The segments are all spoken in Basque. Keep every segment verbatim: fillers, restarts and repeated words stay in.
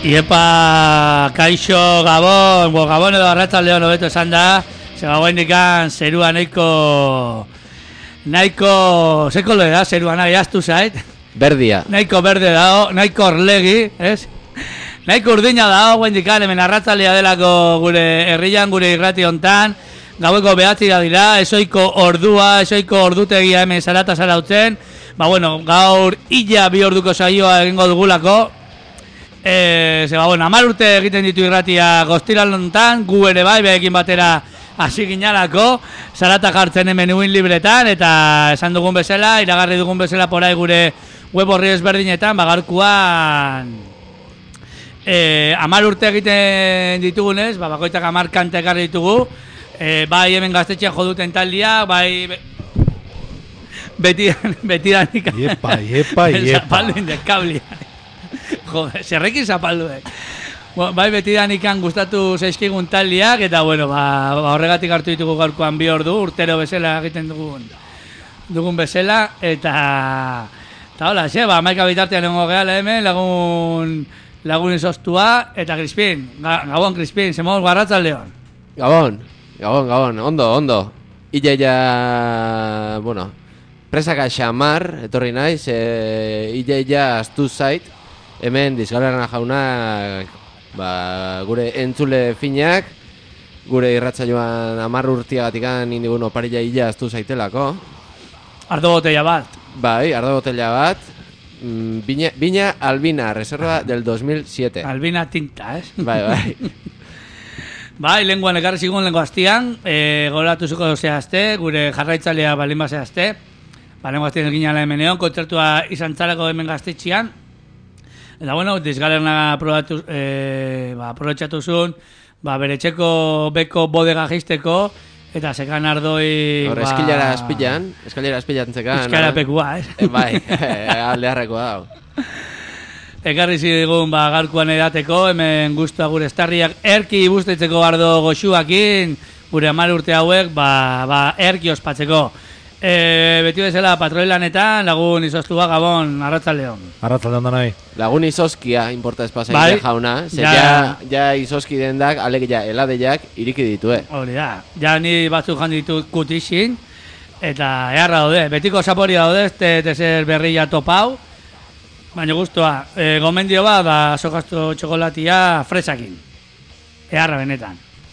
Iepa, kaixo, Gabon, bo, Gabon edo arratzaldeon hobeto esan da, ze Gabon indikan zerua nahiko, nahiko, zeko lo da, zerua nahi aztu zait? Berdia. Nahiko berde dago, nahiko orlegi, ez? Nahiko urdina dago, guendikan, hemen arratzaldea delako gure herrian, gure irrati hontan, gaueko behatzi da dira, esoiko ordua, esoiko ordutegia hemen zarata zarautzen, ba bueno, gaur illa bi orduko saioa egingo dugulako, E, ze, ba, bueno, amar urte egiten ditu irratia goztiral lontan, gu ere bai, behekin batera hasi ginalako, zarata jartzen hemen uin libretan, eta esan dugun bezala, iragarri dugun bezala porai gure web horri ezberdinetan, bagarkuan e, amar urte egiten ditugunez, ba, bakoitak amar kante ekarri ditugu, e, bai hemen gaztetxean joduten taldia, bai be, betidan, betidan ikan, iepa, iepa, iepa. Zapaldu indekablia. Joder, zerrekin zapalduek. Bueno, bai betidan ikan gustatu zaizkigun taldiak, eta bueno, ba, ba horregatik hartu ditugu gaurkoan bi ordu, urtero bezala egiten dugun dugun bezala, eta eta hola, xe, ba, maika bitartean nengo gehala hemen, lagun lagun izostua, eta Crispin, Gabon Crispin, zemoz garratzaldeon. Gabon, Gabon, Gabon, ondo, ondo. Illa ja, bueno, presaka xamar, etorri naiz, e, illa ja astu zait, hemen Dizgalarna jauna, ba, gure entzule finak, gure irratsaioan hamar urtiagatikan indigun oparilla illa astu zaitelako. Ardo botella bat. Bai, ardo botella bat. Bina, Bina Albina, reserva del dos mil siete. Albina tinta, ez? Bai, bai. Bai, lenguan ekarri zigun lengu hastian, e, goratu zuko zehazte, gure jarraitzailea balin bazehazte. Ba, lengu hastian egin ala hemen egon, kontzertua izan txalako hemen gaztetxian. Eta bueno, Dizgalerna probatu, e, ba, aprobetxatu zuen, ba, bere txeko beko bodega jisteko, eta sekan ardoi... Hor, ba, eskilara espilan, eskilara espilan zekan. Eskara pekua, ez? E, bai, aldearrekoa dago. Ekarri zigun, ba, garkuan edateko, hemen guztua gure estarriak erki busteitzeko ardo goxuakin, gure hamar urte hauek, ba, ba, erki ospatzeko. E, beti bezala patroilanetan lagun izostua Gabon, arratzaldeon. Arratzaldeon da nahi. Lagun izoskia, importa espasa bai, jauna, ze ja, ja, ja izoski dendak, alegia heladeiak iriki ditue. Hori da, ja ni batzuk jan ditut kutixin, eta eharra daude, betiko saporia daude, este tezer berria topau, baina guztua, e, gomendio bat, da sokazto txokolatia fresakin, eharra benetan.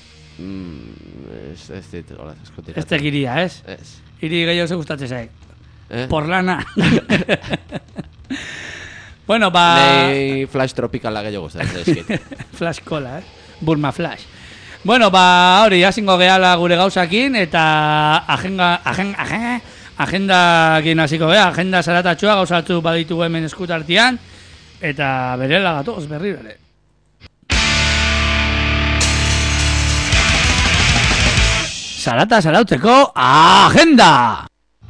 Mm, ez, ez dit, hola, eskotiratzen. Ez tekiria, ez? Ez. Iri gehiago ze gustatzen zaik. Eh? Porlana. Bueno, ba... Nei flash tropicala gehiago gustatzen zaizkit. Flash cola, eh? Burma flash. Bueno, ba, hori, hasingo gehala gure gauzakin, eta agenda, agenda, agenda, agendakin hasiko geha, agenda zaratatxoa gauzatzu baditugu hemen eskutartian, eta berela gatoz, berri bere. Zarata zarautzeko agenda!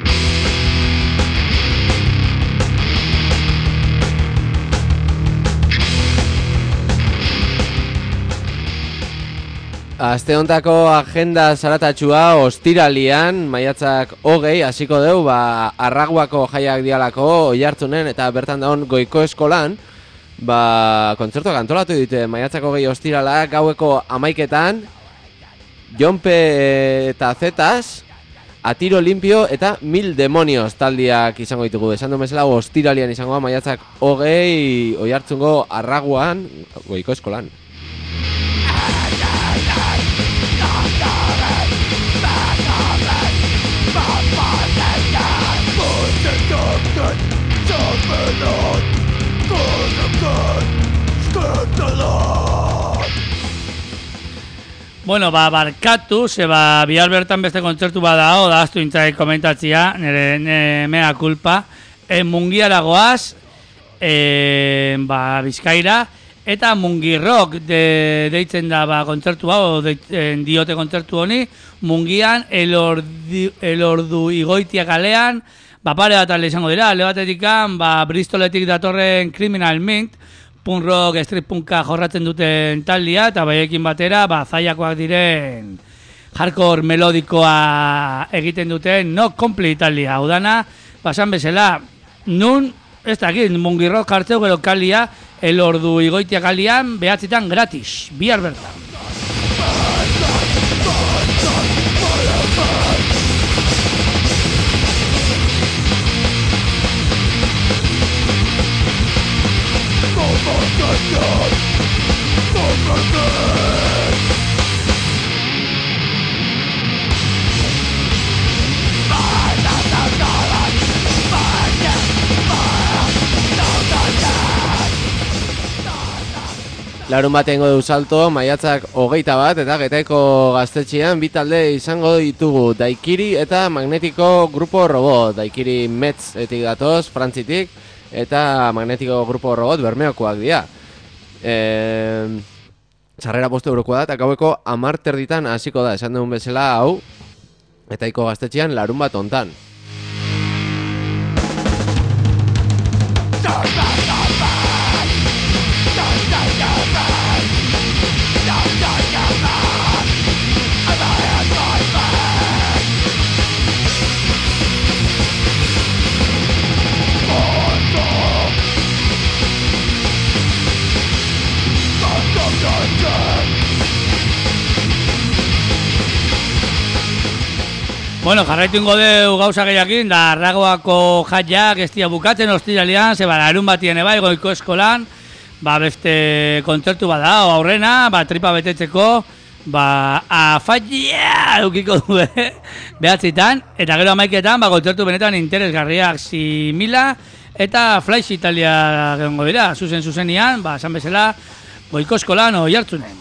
Aste hontako agenda zaratatxua ostiralian, maiatzak hogei, hasiko deu, ba, Arraguako jaiak dialako, Oiartzunen, eta bertan daun Goiko Eskolan, ba, kontzertuak antolatu dute, maiatzak hogei ostirala, gaueko amaiketan, Jonpe eta Zetas, Atiro Limpio eta Mil Demonios taldiak izango ditugu. Esan du bezala ostiralian izango maiatzak hogei Oiartzungo Arraguan Goiko Eskolan. Bueno, ba, barkatu, ze ba, bihar bertan beste kontzertu badao, da aztu intzai komentatzia, nire, nire mea kulpa, e, mungiara goaz, e, ba, Bizkaira, eta mungirrok de, deitzen da ba, kontzertu hau, deitzen diote kontzertu honi, mungian, elordi, elordu igoitia kalean, ba, pare bat alde izango dira, alde batetikan, ba, Bristoletik datorren Criminal Mint, punk rock, street punka jorratzen duten taldia, eta baiekin batera, ba, zaiakoak diren hardcore melodikoa egiten duten no complete taldia. Hau dana, basan bezala, nun ez dakit, mungirroz jartzeu gero kalia, elordu igoitia kalian, behatzitan gratis, bihar bertan. Larun batengo du salto, maiatzak hogeita bat eta Getaiko gaztetxean bi talde izango ditugu Daikiri eta Magnetiko Grupo Robot. Daikiri Metz etik datoz, Frantzitik, eta Magnetiko Grupo Robot Bermeokoak dira. E, Sarrera bost eurokoa da eta gaueko hamar terditan hasiko da, esan dugun bezala hau Getaiko gaztetxean larun bat hontan. Bueno, jarraitu ingo deu gauza gehiakin, da Arragoako jaiak ez dira bukatzen ostiralean, zeba larun batien eba, Goiko eskolan, ba beste kontzertu bada, o aurrena, ba tripa betetzeko, ba afaia eukiko du, eh? Behatzitan, eta gero amaiketan, ba kontzertu benetan interesgarriak Simila eta Flash Italia gengo dira, zuzen zuzenian, ba esan bezala, Goiko eskolan Oiartzunen.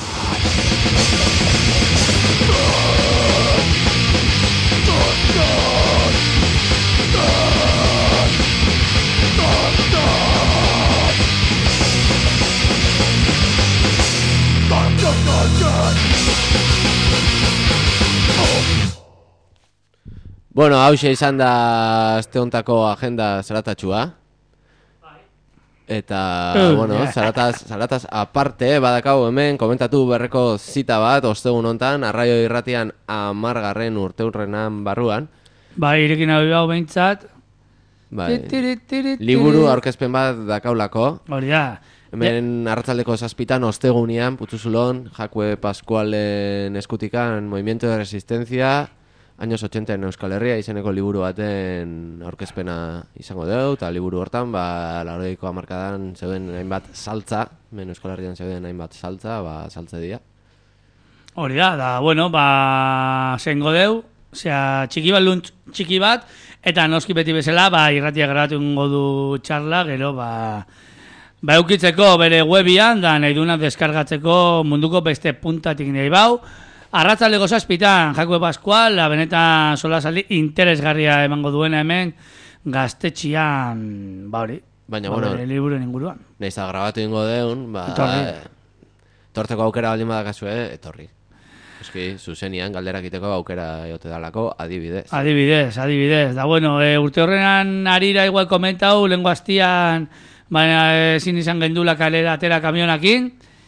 Bueno, hauxe izan da aste hontako agenda zaratatxua. Eta, Uh, bueno, yeah. zarataz, zarataz aparte, badakau hemen, komentatu berreko zita bat, ostegun hontan, Arraio Irratian amargarren urteurrenan barruan. Ba, irekin hau hau behintzat. Bai, liburu aurkezpen bat dakaulako. Hori da. Hemen arratzaldeko zazpitan, ostegunian, Putuzulon, Jakue Pascualen eskutikan, Movimiento de Resistencia, años ochenta en Euskal Herria, izeneko liburu baten aurkezpena izango dugu, eta liburu hortan, ba, laurogeiko hamarkadan zeuden hainbat saltza, hemen Euskal Herrian zeuden hainbat saltza, ba, saltze dira. Hori da, da, bueno, ba, zengo deu, osea, txiki bat luntz, txiki bat, eta noski beti bezala, ba, irratia grabatu ingo du txarla, gero, ba, ba, eukitzeko bere webian, da, nahi duna deskargatzeko munduko beste puntatik nahi bau, arratzaldeko zazpitan, Jakue Pascual, la benetan solasaldi interesgarria emango duena hemen, gaztetxian, ba hori, Baina, ba, bueno, bere liburuen inguruan. nahiz da grabatu ingo deun, ba, torteko aukera baldin badakazu, eh, etorri. Eski, zuzenian, galderak iteko aukera egote dalako, adibidez. Adibidez, adibidez. Da, bueno, e, urte horrenan arira igual komentau, lengo hastian, baina ezin izan gendula kalera atera kamionakin,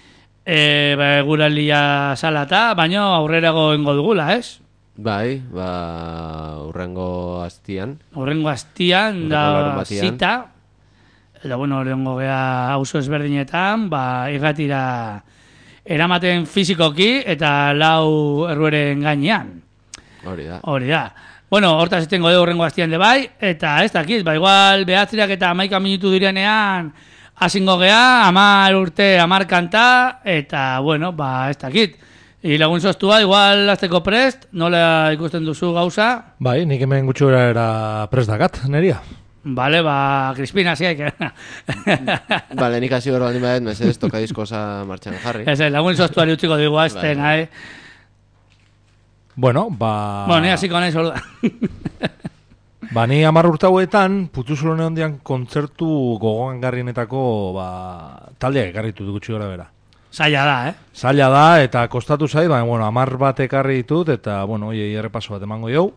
e, ba, guralia salata, baina aurrerago ingo dugula, ez? Bai, ba, urrengo hastian. Urrengo hastian, Urrengo larun da, batian. zita, eta, bueno, urrengo gea auzo ezberdinetan, ba, irratira eramaten fizikoki eta lau errueren gainean. Hori da. Hori da. Bueno, hortaz estengo dugu urrengo hastian de bai, eta ez dakit, ba, igual behatzirak eta amaika minutu direnean hasingo gea, amar urte, amar kanta, eta, bueno, ba, ez dakit. I lagun sostua, igual azteko prest, nola ikusten duzu gauza? Bai, nik hemen gutxi gara era prest dakat, neria. Bale, ba, Crispina, ziaik. Bale, nik hasi berro baldin badet, mesedez tokadiskoza martxan jarri. Ez, lagun sostuari utziko dugu azten, Bai. eh? Bueno, ba... Bueno, ni hasiko naiz orduan. Ba, ni hamar urte hauetan, Putuzulone hondian kontzertu gogoan garrienetako, ba, taldeak ekarritu gutxi gara bera. Zaila da, eh? Zaila da, eta kostatu zait, baina, bueno, hamar bat ekarri ditut, eta, bueno, oie, errepaso bat emango jau.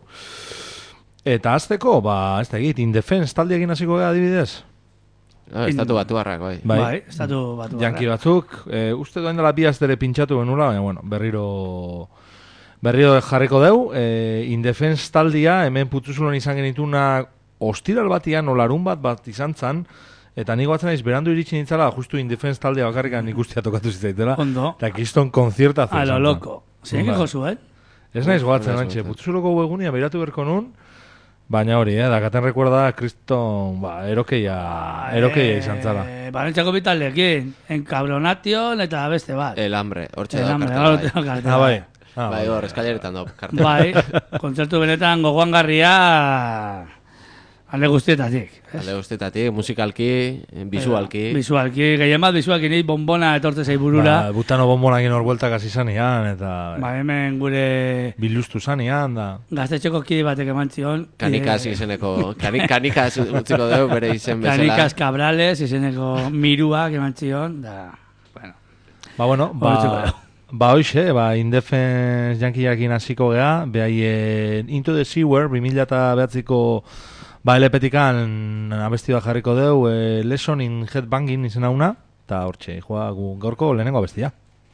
Eta azteko, ba, ez da egit, Indefense taldeekin hasiko gara adibidez. Ah, estatu batu barrak, bai. Bai. Bai, estatu batu. Janki batzuk, e, uste doain dela bi astere pintxatu benula, baina, bueno, berriro... Berriro jarriko deu, e, Indefense taldia, hemen Putuzulon izan genituna ostiral batian, olarun bat bat izan zan, eta nik batzen naiz, berandu iritsi nintzala, justu Indefense taldea bakarrikan ikustia tokatu zitzaitela. Ondo. Eta kiston konziertazo. A lo loco. Zein Bai. jozu, eh? Ez naiz goatzen, Bai, antxe, bai. putzuloko webunia beiratu berko nun, baina hori, eh, dakaten recuerda kriston, ba, erokeia, erokeia izan zala. Eh, Barentzako bitaldekin, enkabronation eta beste bat. El hambre, hortxe El da hambre, kartela. hor tengo kartela. Ah, bai. Ah, Bai, hor, eskaileretan da kartela. Bai, kontzertu benetan gogoangarria alde guztietatik. ez? Alde guztietatik, musikalki, bisualki. Bisualki, gehien bat bisualki nahi bombona etortze zei burura. Ba, butano bombonakin hor bueltak hasi zanian, eta Ba, hemen gure biluztu zanian, da. gaztetxeko kide batek eman zion. Kanikas eh, izeneko, kani, kanikas utziko dugu bere izen bezala. Kanikas Cabrales, izeneko miruak eman zion, da, bueno. Ba, bueno, Horretzeko ba, da. ba hoxe, ba, Indefense jankiakin hasiko gea, behaien Into the Sewer, bi mila eta behatziko ba, L P-tikan abesti bat jarriko deu, e, Lesson in Headbanging izena una, eta hortxe, joa, gu gaurko lehenengo abestia.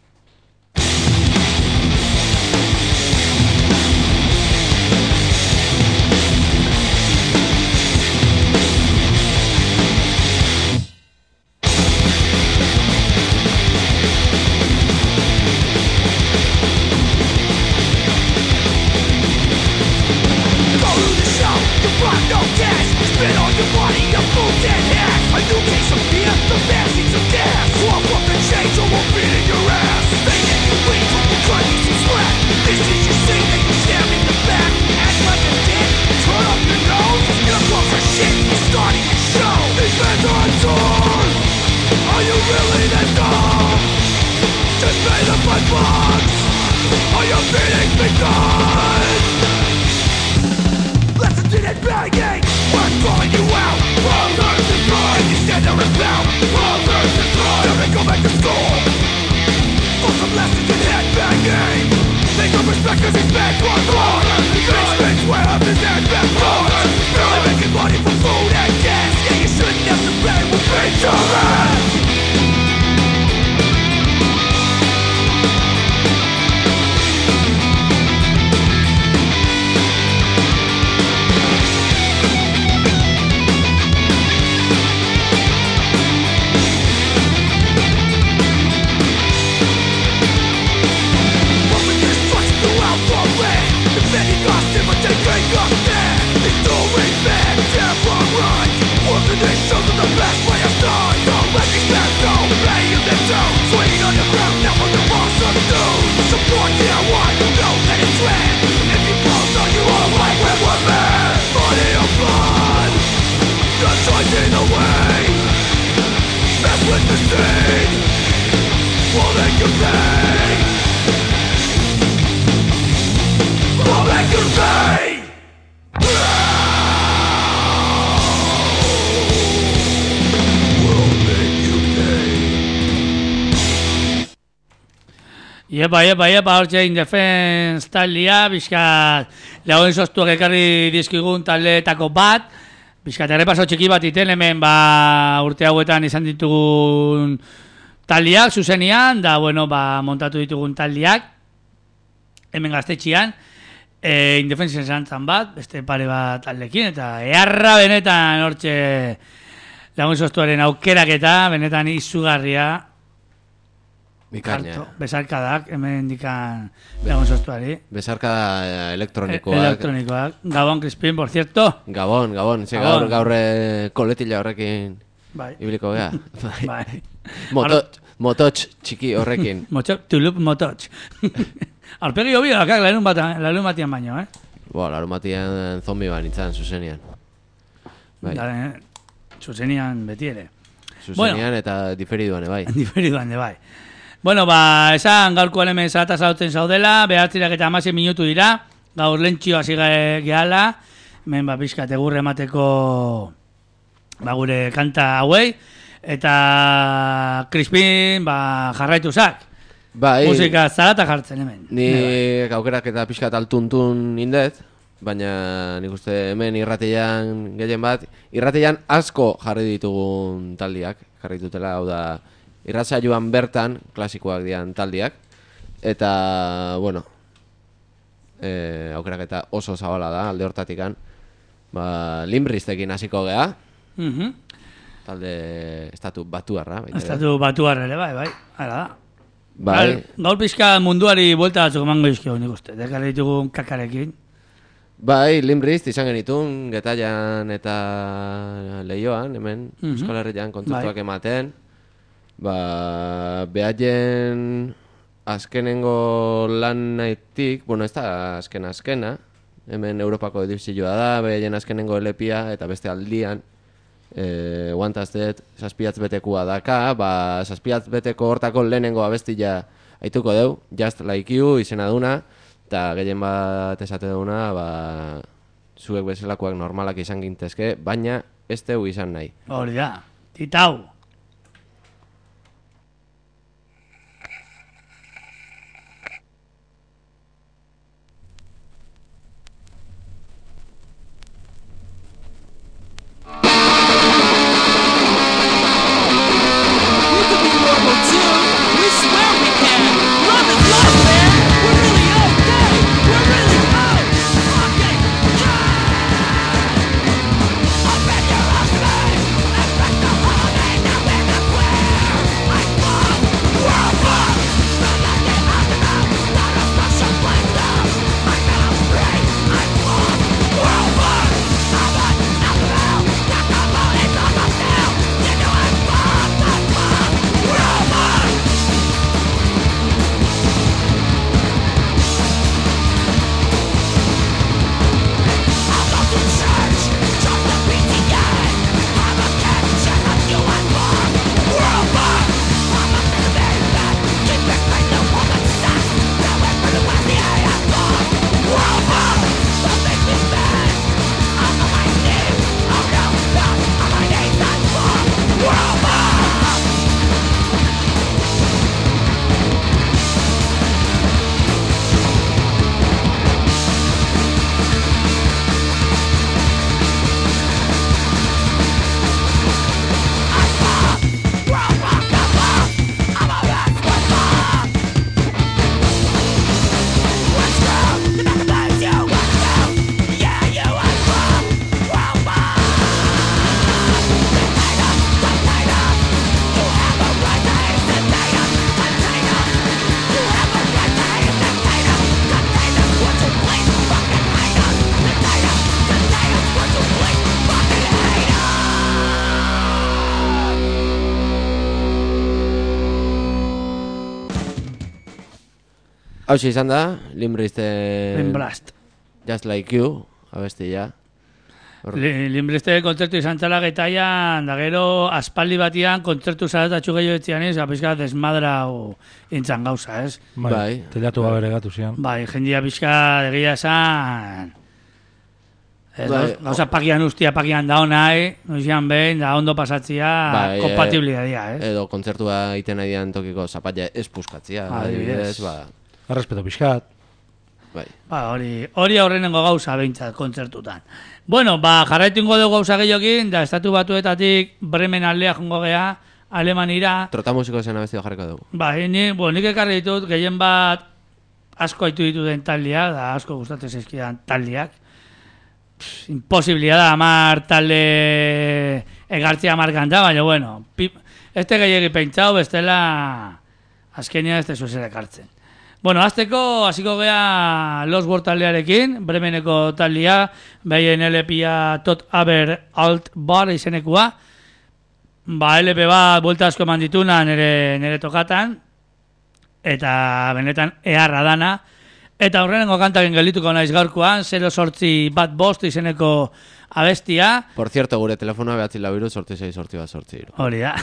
Iepa, iepa, iepa, hortxe Indefense taldea, bizkat lagun soztuak ekarri dizkigun taldeetako bat, bizkat errepaso txiki bat iten hemen ba, urte hauetan izan ditugun taldeak, zuzenian, da, bueno, ba, montatu ditugun taldeak, hemen gaztetxian, e, Indefense zantzan bat, beste pare bat taldekin, eta eharra benetan hortxe lagun soztuaren aukeraketa, benetan izugarria, Bikaina. Karto, besarkadak, hemen dikan lagun soztuari. Besarkada elektronikoak. Elektronikoak. Gabon, Crispin, por cierto. Gabon, Gabon. Ze Gabon. gaur, gaur eh, koletila horrekin Bai. ibiliko gea. Bai. Moto, mototx txiki horrekin. Motxo, tulup mototx. Alpegi hobi dakak, larun batian, larun batian baino, eh? Bo, larumatian zombi ban itzan, zuzenian. Bai. Da, eh, zuzenian beti ere. Zuzenian eta diferiduan, bai. Diferiduan de bai. Bueno, ba, esan gaurko hemen zarata zautzen zaudela, behatzirak eta hamasei minutu dira, gaur lentxio hasi ge- gehala, hemen ba, pixkat egurre emateko ba, gure kanta hauei, eta Crispin ba, jarraitu zak. Bai, Musika zarata jartzen hemen. ni aukerak eta pixkat altuntun indet, baina nik uste hemen irrateian gehien bat, irrateian asko jarri ditugun taldiak, jarri dutela, hau da, irratsaioan bertan klasikoak dian taldiak, eta, bueno, e, aukerak eta oso zabala da, alde hortatikan, ba, Limbristekin hasiko gea, Mhm. talde estatu batuarra. baita ere. Estatu batuarra ere, bai, bai, hala da. Bai, Gaur- Gaur pixka munduari buelta batzuk emango izkio, nik uste, dekarri ditugun kakarekin. bai, Limbrist izan genitun, Getaian eta Leioan, hemen, Mhm. Euskal Herrian kontzertuak Bai. ematen. Ba, behaien azkenengo lan nahitik, bueno, ez da azken azkena, hemen Europako edizioa da, behaien azkenengo elepia, eta beste aldian, e, Guantaz dut, saspiatz betekua daka, ba, saspiatz beteko hortako lehenengo abestia aituko deu, Just Like You izena duna, eta gehien bat esate duna, ba, zuek bezalakoak normalak izan gintezke, baina ez deu izan nahi. Hori da, titau. We could be normal too. We swear we can. Love is love, man. We're really okay. We're really okay. Okay. Open your eyes, man. And break the holiday. Now we're the queer. I fall. We're apart. Not like the aftermath. Not a special place now. I'm not free. I fall. We're apart. I'm not aftermath. Not the police on the tail. You know I'm far. I'm far. We're apart. I'm not to church, just the P T A. I'm a cat, check on you and more. We're apart. I'm a citizen that keep it right the woman sex. That went for the West, the A S R. We're apart. That makes me mad. I'm on my knees. Oh no, no, on my knees and more. We're apart. Hau izan da, Limbristen Limblast. Just Like You, abestia. Hor- Li- Limbriste kontzertu izan txala getaian, da gero aspaldi batian kontzertu zaratatxu gehiago etzian ez, apizka desmadra o intzan gauza, ez? Bai, Bai. telatu babere gatu zian. Bai, jendia pixka egia esan... Ez, Bai, gauz- gauza pakian ustia pakian da nahi, noizian behin, da ondo pasatzia, Bai, kompatibilitatea, ez? Edo kontzertua egiten nahi dian tokiko zapatia ez puskatzia, Adibidez. adibidez, ba, Errespeto pixkat. bai. Ba, hori, hori aurrenengo gauza behintzat kontzertutan. Bueno, ba, jarraitu ingo dugu gauza gehiokin, da estatu batuetatik Bremen aldea jongo gea, Alemanira. Trotamusiko zen abestia jarriko dugu. Ba, ni, bo, nik ekarri ditut, gehien bat asko haitu ditu den taldia, da asko gustatzen zaizkidan taldiak. Pff, imposibilia da, amar talde egartzea amar kanta, baina, bueno, pip, este gehiagi pentsau, bestela azkenia ez tezu zer ekartzen. Bueno, azteko, hasiko gea Lost World taldearekin, Bremeneko taldea, behien L P-a Tot Aber Alt Bar izenekua. Ba, L P bat buelta asko eman dituna nere, nere tokatan, eta benetan eharra dana. Eta horrenengo kantaken geldituko naiz gaurkoan, zero sortzi bat bost izeneko abestia. Por cierto, gure telefonoa behatzi lau iru, sortzi sei, sortzi bat, sortzi iru. Hori da.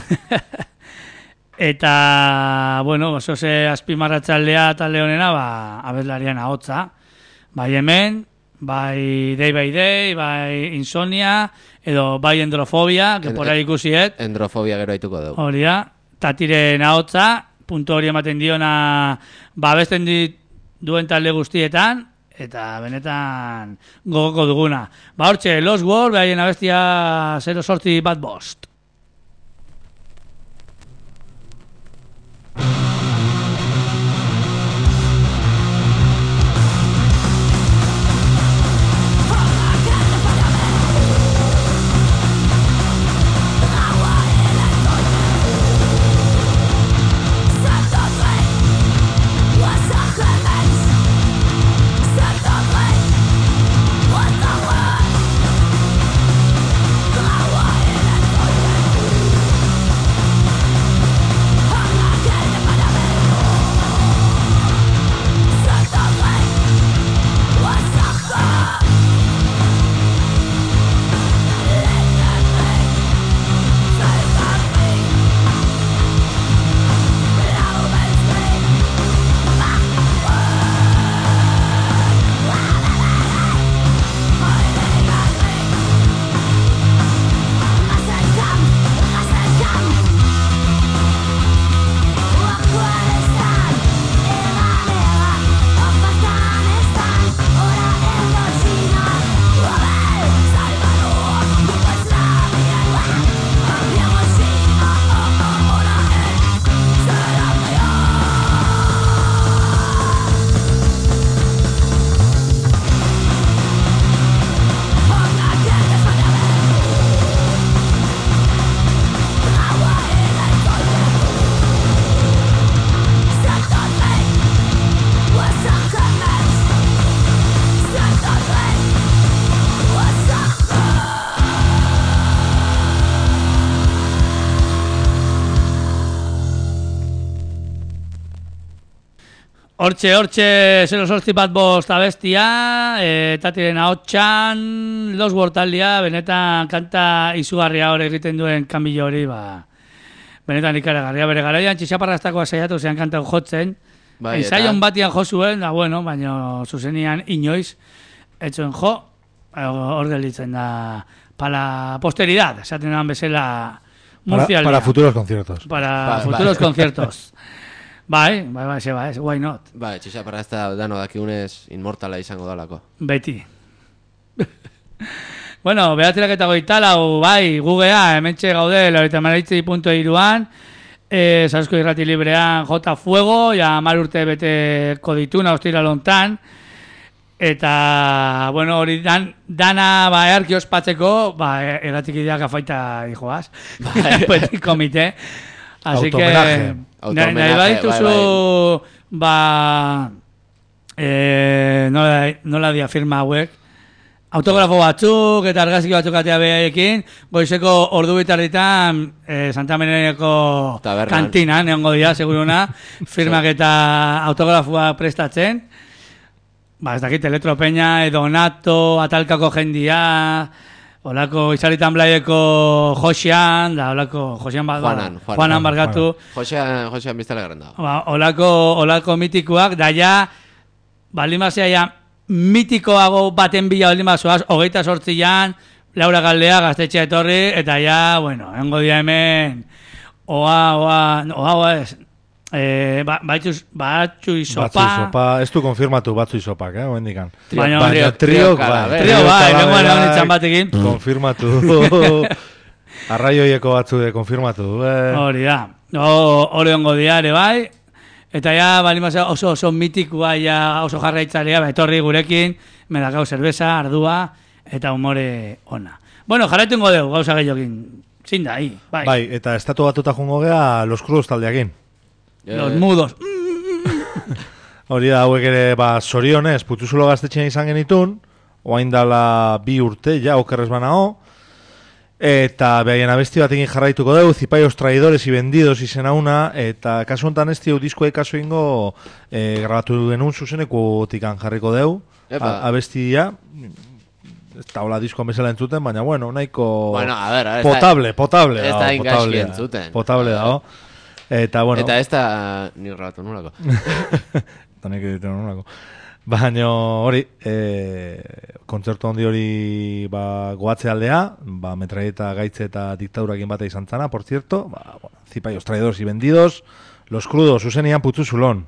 Eta, bueno, oso ze azpimarratzaldea talde honena, ba, abeslarian ahotza. Bai hemen, bai Day by Day, bai Insomnia, edo bai Endrofobia, que En- por ahí ikusiet. Endrofobia gero aituko dugu. Hori da, tatiren ahotza, puntu hori ematen diona, ba, besten dit duen talde guztietan, eta benetan gogoko duguna. Ba, hortxe, Lost World, behaien abestia zero sortzi bat bost. We're Hortxe, hortxe, zero sortzi bat bost abestia, e, tatiren ahotxan, Los World taldea, benetan kanta izugarria hori egiten duen kanbilo hori, ba, benetan ikaragarria bere garaian, txixaparrastakoa saiatu zean kanta jotzen, Bai, ensaion eta- batian jo zuen, da bueno, baina zuzenian inoiz, etxoen jo, hor gelditzen da, para posteridad, esaten dan bezala Para, Murcia para futuros conciertos. para Ba- futuros bai. conciertos. Bai, bai, bai, ze bai, why not? Ba, txixaparra ez da dano dakigunez inmortala izango dalako. Beti. Bueno, behatzerak eta goita lau, bai, gugea, hementxe gaude, laurogeita hamalau puntu hiruan, eh, Sarozko irrati librean J Fuego, ja hamar urte beteko dituna, ostira lontan, eta, bueno, hori dan, dana, ba, earki ospatzeko, ba, erratik ideak afaita dijoaz, petit komite, así que, Autohomenaje. nahi nahi Autohomenaje, badituzu, ba, eh, nola, nola dia firma hauek, autografo batzuk eta argazki batzuk atea behaiekin, goizeko ordu bitarritan eh, Santa Meneneko Tabernan. kantinan, egongo dira, seguruna, firmak eta autografoa prestatzen. Ba, ez dakit, Elektropeña, Donato, Atalkako jendia, olako Izaritan Blaieko Josean, da, olako Josean bat, Juanan, Juanan. Juanan barkatu, Josean, Josean biztale garen dago. ba, olako, olako mitikoak, da ja, baldin bazea ja, mitikoago baten bila baldin bazoaz, hogeita sortzian, Laura Galdea gaztetxea etorri, eta ja, bueno, hengo dia hemen, oa, oa, oa, oa ez, eh, ba, batxuz, batxu isopa, Batzu isopa, ez du konfirmatu batzu isopak, eh, oendikan. Baina- Baina Trio- triok, trio bai. kalaber. Trio, bai, kalaber, nengoen egon bai, nintzen batekin. Konfirmatu. Arraioieko batzu de konfirmatu. Eh. hori da, O- hori ongo dia ere bai, eta ja, baldin bazea oso, oso mitikoa, ja, oso jarraitzalea, ba, etorri gurekin, medakau zerbeza, ardua, eta umore ona. Bueno, jarraitu ingo dugu, gauza gehiokin, zin da, hi, bai. Bai, eta estatu batuta jungo gea Los Crudos taldeakin. Los mudos. Hori da, hauek ere, ba, sorionez, putuzulo gaztetxean izan genitun, oain dala bi urte, ja, okerrez banao, eta behaien abesti batekin jarraituko dugu, Zipaios traidores y vendidos izena una, eta kasu honetan ez dio diskoa ikaso ingo, e, grabatu genuen zuzeneko tikan jarriko dugu, Epa. A- abestia, ez da hola diskoan bezala entzuten, baina bueno, nahiko Bueno, a ver, a ver, ez da- potable, potable ez da dago, ingaxki potable da. entzuten. Potable dago. Eta bueno, Eta ez da ni grabatu nulako. eta nik egiten nolako. Baina hori, e, kontzertu handi hori ba, goatze aldea, ba, metralleta gaitze eta diktadurakin bata izan zana, por cierto, ba, bueno, Zipaios traidores y vendidos, Los Crudos, zuzenian putzu zulon.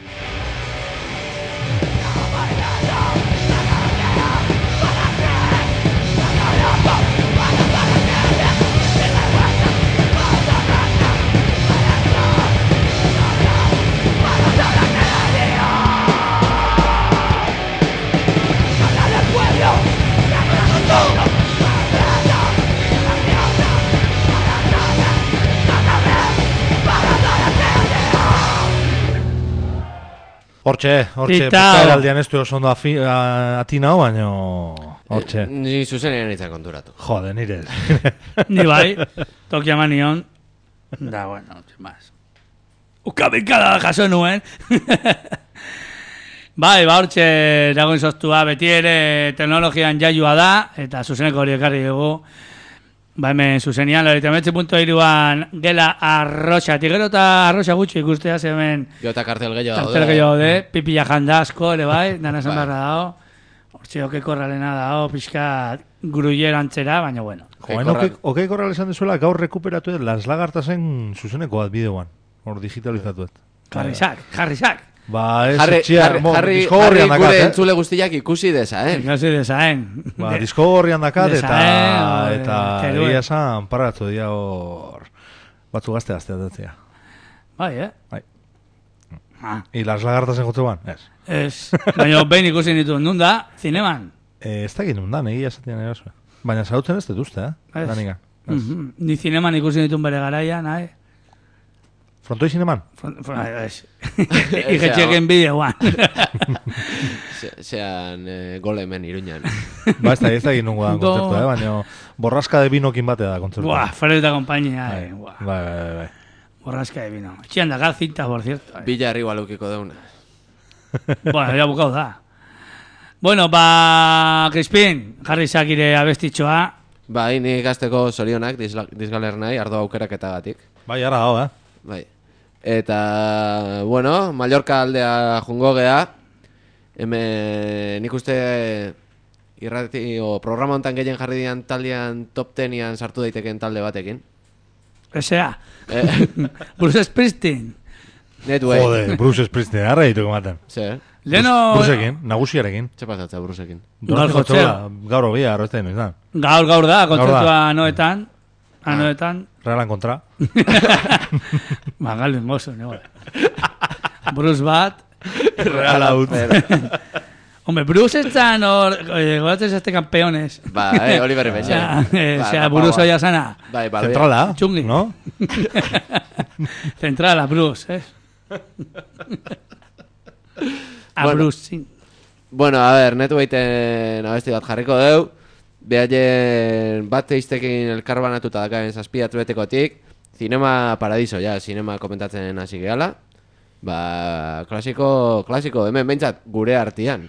Hortxe, hortxe, Titao. bukaeraldian ez du oso ondo afi- a- atinao, baina hortxe. Ni zuzenean izan konturatu. Jode, nire. Ni bai, toki eman nion, da, bueno, sin más. Ukabikada jaso nuen. Bai, ba, hortxe dagoen sostua, beti ere teknologian jaiua da, eta zuzeneko hori ekarri dugu. Ba, hemen zuzenian, laurogeita hemeretzi puntu hiruan gela arroxa, tigero eta arroxa gutxi ikustea, ze hemen Gero eta kartel gehiago daude. kartel gehiago daude, pipila janda asko ere bai, dana esan Bai. beharra dago. Hortxe okeko ralena dago, pixka gruyerantzera, baina bueno. Joen, Korral- okei okay, korral esan dezuela, gaur rekuperatu ez, Las Lagartasen zuzeneko bat bideoan. Hor digitalizatuet. Jarrizak, jarrizak. Ba, ez, Jarri, etxea, jarri, mo, jarri, disko jarri gorrian dakat, gure eh? entzule guztiak ikusi deza, eh? Ikasi dezaen. Ba, disko gorrian dakat, eta, Desaen, eta teruen. egia esan, paratu dira hor, batzu gazte gazte datzea. Bai, eh? Bai. Ah, I Las Lagartasen jotzuan, ez. ez. Baina behin ikusi nitu, nun da? Zineman? E, ez da egin undan, egia esatean erasue. Baina zautzen ez dituzte, eh? Ez. Danika. Mhm. Ni zineman ikusi nituen bere garaia, nahi? Frontoi zineman? Fron- fron- Ez. Igetxeken bideoan. Se- Sean eh, gole hemen iruñan. Ba, ez da, ez da egin nungo da Do. kontzertu, eh? Baina borraska de binokin bate da kontzertu. Buah, Fred eta kompainia, Bai, eh. Buah. bai, bai, bai. Borrasca de vino. Etxean da cinta, por cierto. Eh. Bila arriba lukiko deuna. Bueno, ya bukau da. Bueno, ba, Crispin, jarri zakire abestitxoa. Bai, ni ikasteko zorionak dizgaler nahi, ardo aukeraketagatik. Bai, ara hau, eh? Bai. Eta, bueno, Mallorca aldea jungo gea. Hemen nik uste irrati o programa hontan gehien jarri dian taldean top tenian sartu daiteken talde batekin. S A Eh, Bruce Springsteen. Netway. Jode, Bruce Springsteen, arra dituko maten. Zer? Leno... Bruceekin, nagusiarekin. Txe pasatza Bruceekin? Gaur Donostiako jotzea. txola, Gaur obia, arrozte ino izan. Gaur, gaur da, kontzertua Gaur da. anoetan. Anoetan. Realan kontra. Ba, galdu ingozo, nego. Bruce bat. Real out. Hombre, Bruce etzan hor, eh, goratzen zazte campeones. Ba, eh, Oliver Ibexe. Osea, eh, Ba, osea, ba, Bruce ba. oia sana. Bai, ba, Centrala, Txungi. no? Centrala, Bruce, eh. A Bueno. Bruce, sí. Bueno, a ver, Netwayten abesti bat jarriko deu. Behaien bat teiztekin elkarbanatuta dakaen zazpiat betekotik. Cinema Paradiso, ja, cinema komentatzen hasi gehala. Ba, klasiko, klasiko, hemen behintzat gure artian.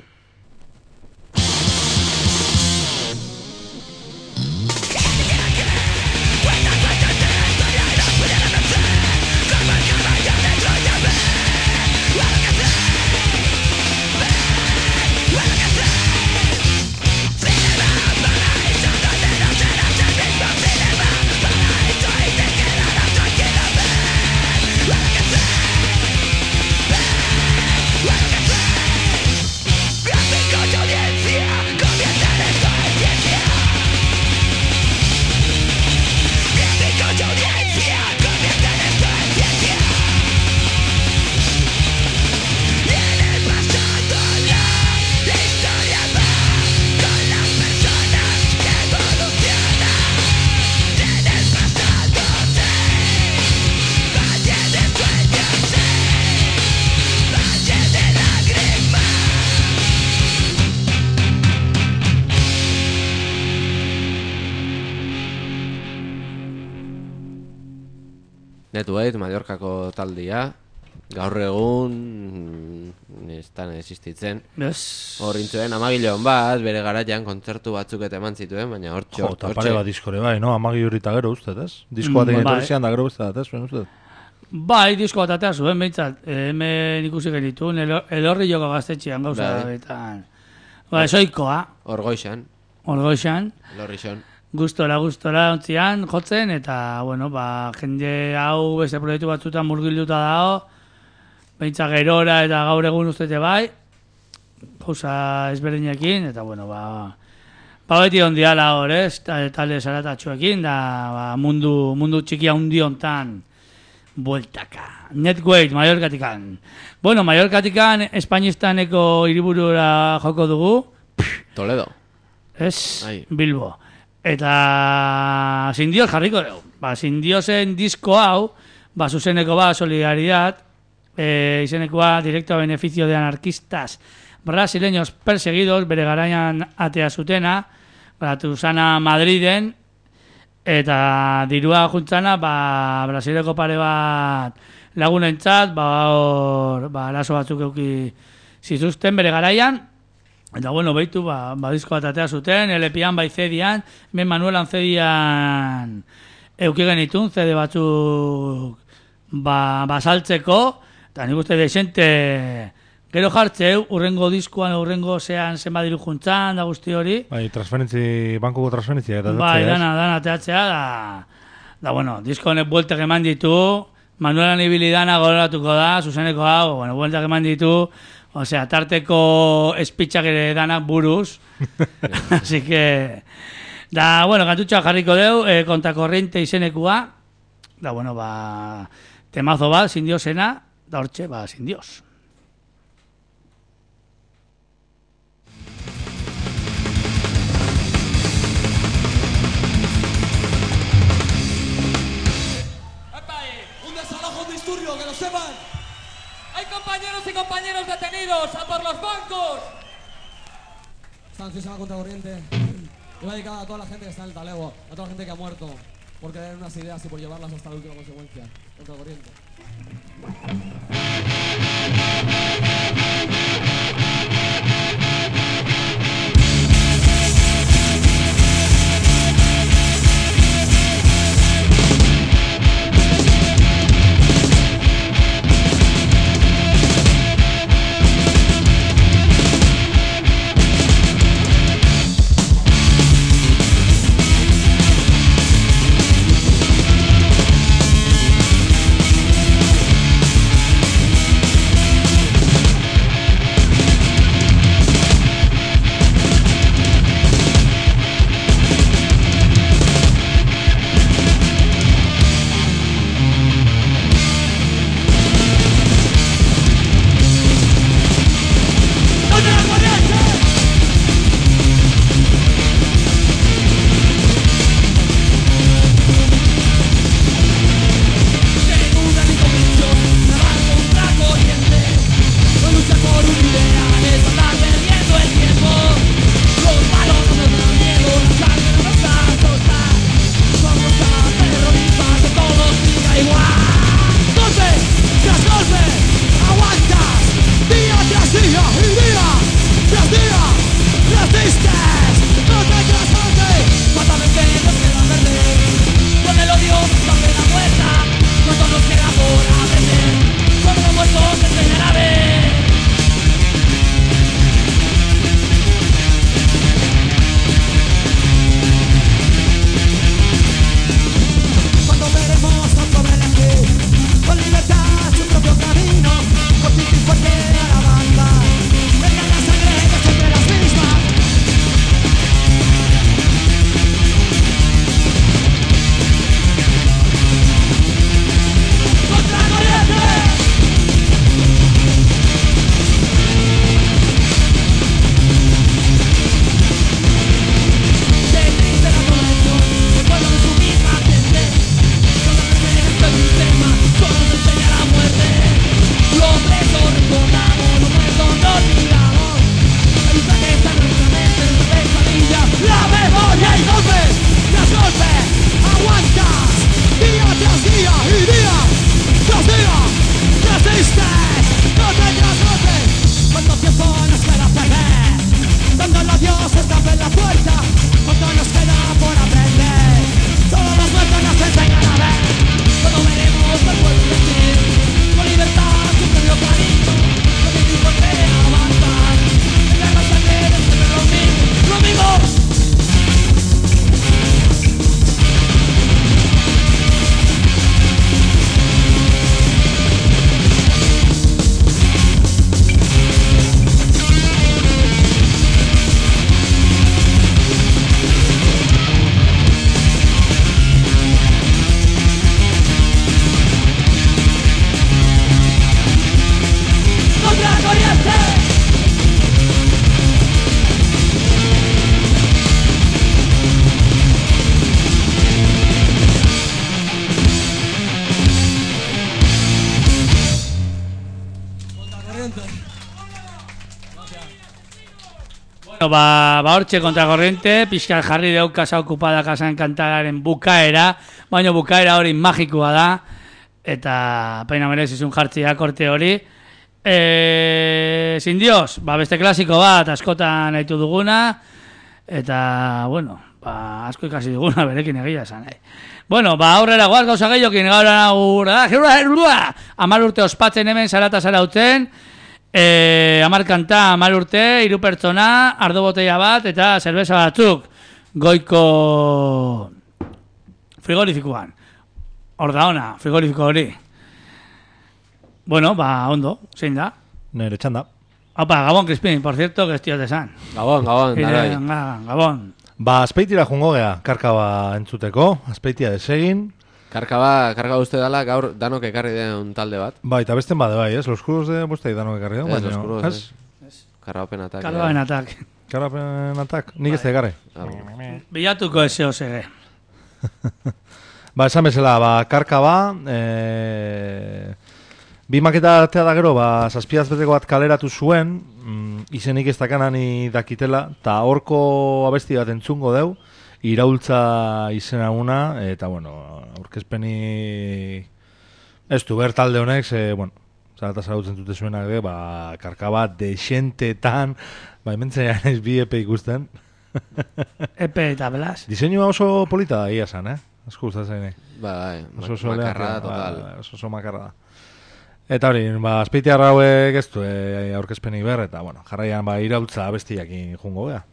Netway, Mallorcako taldia. Gaur egun mm, ez tan existitzen. Yes. Hor intzuen, amagilon bat, bere garaian kontzertu batzuk eta eman zituen, baina hor Jo, eta pare bat diskore bai, no? Amagi hurrita gero usted, ez? Disko batekin Mm, bai. etorri zian da gero beste dat, ez? Ben usted? Bai, disko bat atea zuen, behintzat. Eh, hemen ikusi genituen, elo- elorri joko gaztetxean gauza Bai. betan. Ba, esoikoa, Hor goixan, orgoixan. lorrixon. Gustora, gustora ontzian, jotzen, eta, bueno, ba, jende hau beste proiektu batzutan murgilduta dago, behintzat gerora eta gaur egun ustete bai, gauza ezberdinekin, eta, bueno, ba, ba beti ondiala hor, ez, Ta- talde zaratatxoekin, da, ba, mundu, mundu txikia hundi hontan, bueltaka. Netway, Mallorcatikan. Bueno, Mallorcatikan, Espainistaneko hiriburura joko dugu, Toledo. ez, Ai. Bilbo. Eta Sin Dios jarriko dugu. Ba, Sin Diosen disko hau, ba, zuzeneko ba, solidaridad, e, izenekoa directo a beneficio de anarquistas brasileños perseguidos, bere garaian atea zutena, baratu zana Madriden, eta dirua juntzana, ba, Brasileko pare bat lagunentzat, ba, hor, ba, arazo batzuk euki zituzten bere garaian, eta bueno, behitu, ba, ba disko bat atea zuten, L P-an, bai C D-an, ben Manuelan C D-an euki genitun, C D batzuk ba, basaltzeko, eta nik uste desente gero jartzeu, urrengo diskoan, urrengo zean zenba diru juntzan, da guzti hori, Bai, transferentzi, bankuko transferentzia eta bai, datzea, ez? dana, dana teatzea, da, da, bueno, disko honek bueltak eman ditu, Manuelan ibilidana gororatuko da, zuzeneko hau, bueno, bueltak eman ditu, osea, tarteko espitzak ere danak buruz, así que, da, bueno, kantutxoa jarriko deu, eh, kontakorriente izenekua, da, bueno, ba, temazo bat, Sin Diosena, da hortxe, ba, Sin Dios. Un desalojo, un disturbio, que lo sepan. Hay compañeros y compañeros detenidos a por los bancos. Esta canción se llama Contracorriente y va dedicada a toda la gente que está en el talego, a toda la gente que ha muerto por tener unas ideas y por llevarlas hasta la última consecuencia. Contracorriente. Contracorriente. Bueno, ba, ba hortxe kontrakorriente, pixkal jarri deu Casa Ocupada Kasan kantararen bukaera, baina bukaera hori magikoa da, eta peina merezizun jartzea korte hori. E, sin Dios, ba, beste klasiko bat, askotan haitu duguna, eta, bueno, ba, asko ikasi duguna berekin egia esan, eh. Bueno, ba, aurrera goaz gauza gehiokin, gaura nagur, amar urte ospatzen hemen zarata zarauten, E, amar kanta, amar urte, hiru pertsona, ardo botella bat eta zerbeza batzuk goiko frigorifikoan. Hor da ona, frigorifiko hori. Bueno, ba, ondo, zein da? Nere txanda. Opa, Gabon, Crispin, por cierto, que estío de san. Gabon, gabon, darai. Gabon. Ba, azpeitira jungo gea, karkaba entzuteko, azpeitia desegin. Karkaba, karga uste dala gaur danok ekarri den talde bat. Bai, eta beste bade bai, ez? Los Curos de Bostei danok ekarri den. Ez, Los Curos, ez. Karrapen atak. Karrapen atak. Karrapen atak, nik ez da ekarri. Bilatuko ese osege. Ba, esan bezala, ba, karkaba, e... bi maketa atea da gero, ba, zazpiaz beteko bat kaleratu zuen, mm, izenik ez dakanani dakitela, eta horko abesti bat entzungo deu, iraultza izena una, eta, bueno, aurkezpeni ez du bertalde honek, ze, bueno, zarata zarautzen dute zuenak de, ba, karkaba dexentetan, ba, hementzen janez bi epe ikusten. Epe eta belas. Diseinua oso polita da, ia zan, eh? Asko gustatzen nahi. Ba, bai, oso, oso makarra da, ba, total. Oso oso makarra da. Eta hori, ba, azpeitia hauek ez du e, aurkezpeni ber, eta, bueno, jarraian, ba, iraultza abestiakin jungo gea.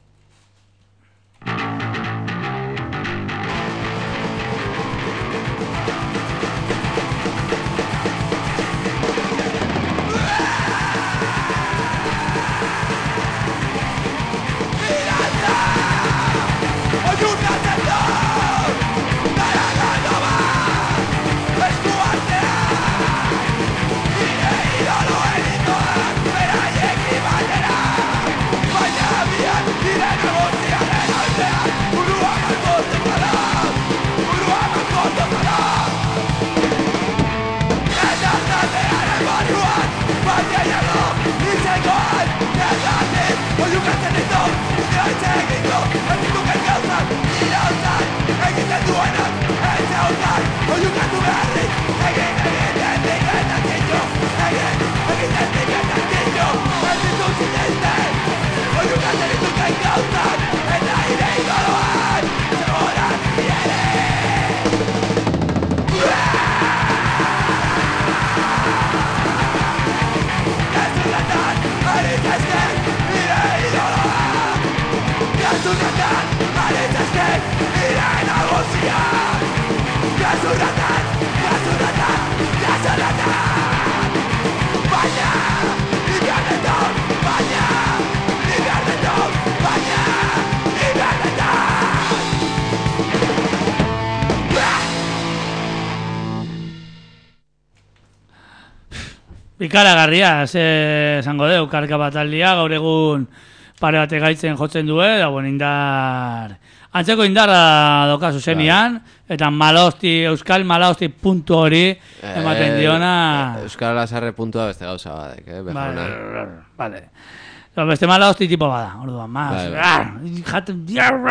Ikaragarria, ze esango deu, karka bataldia, gaur egun pare bate gaitzen jotzen du, da bon indar... Antzeko indarra doka zuzenian, eta malosti, euskal malosti puntu hori ematen diona... Euskal azarre puntua beste gauza badek, eh, bejauna. Vale, vale. Beste malosti tipo bada, orduan, maz... Jaten...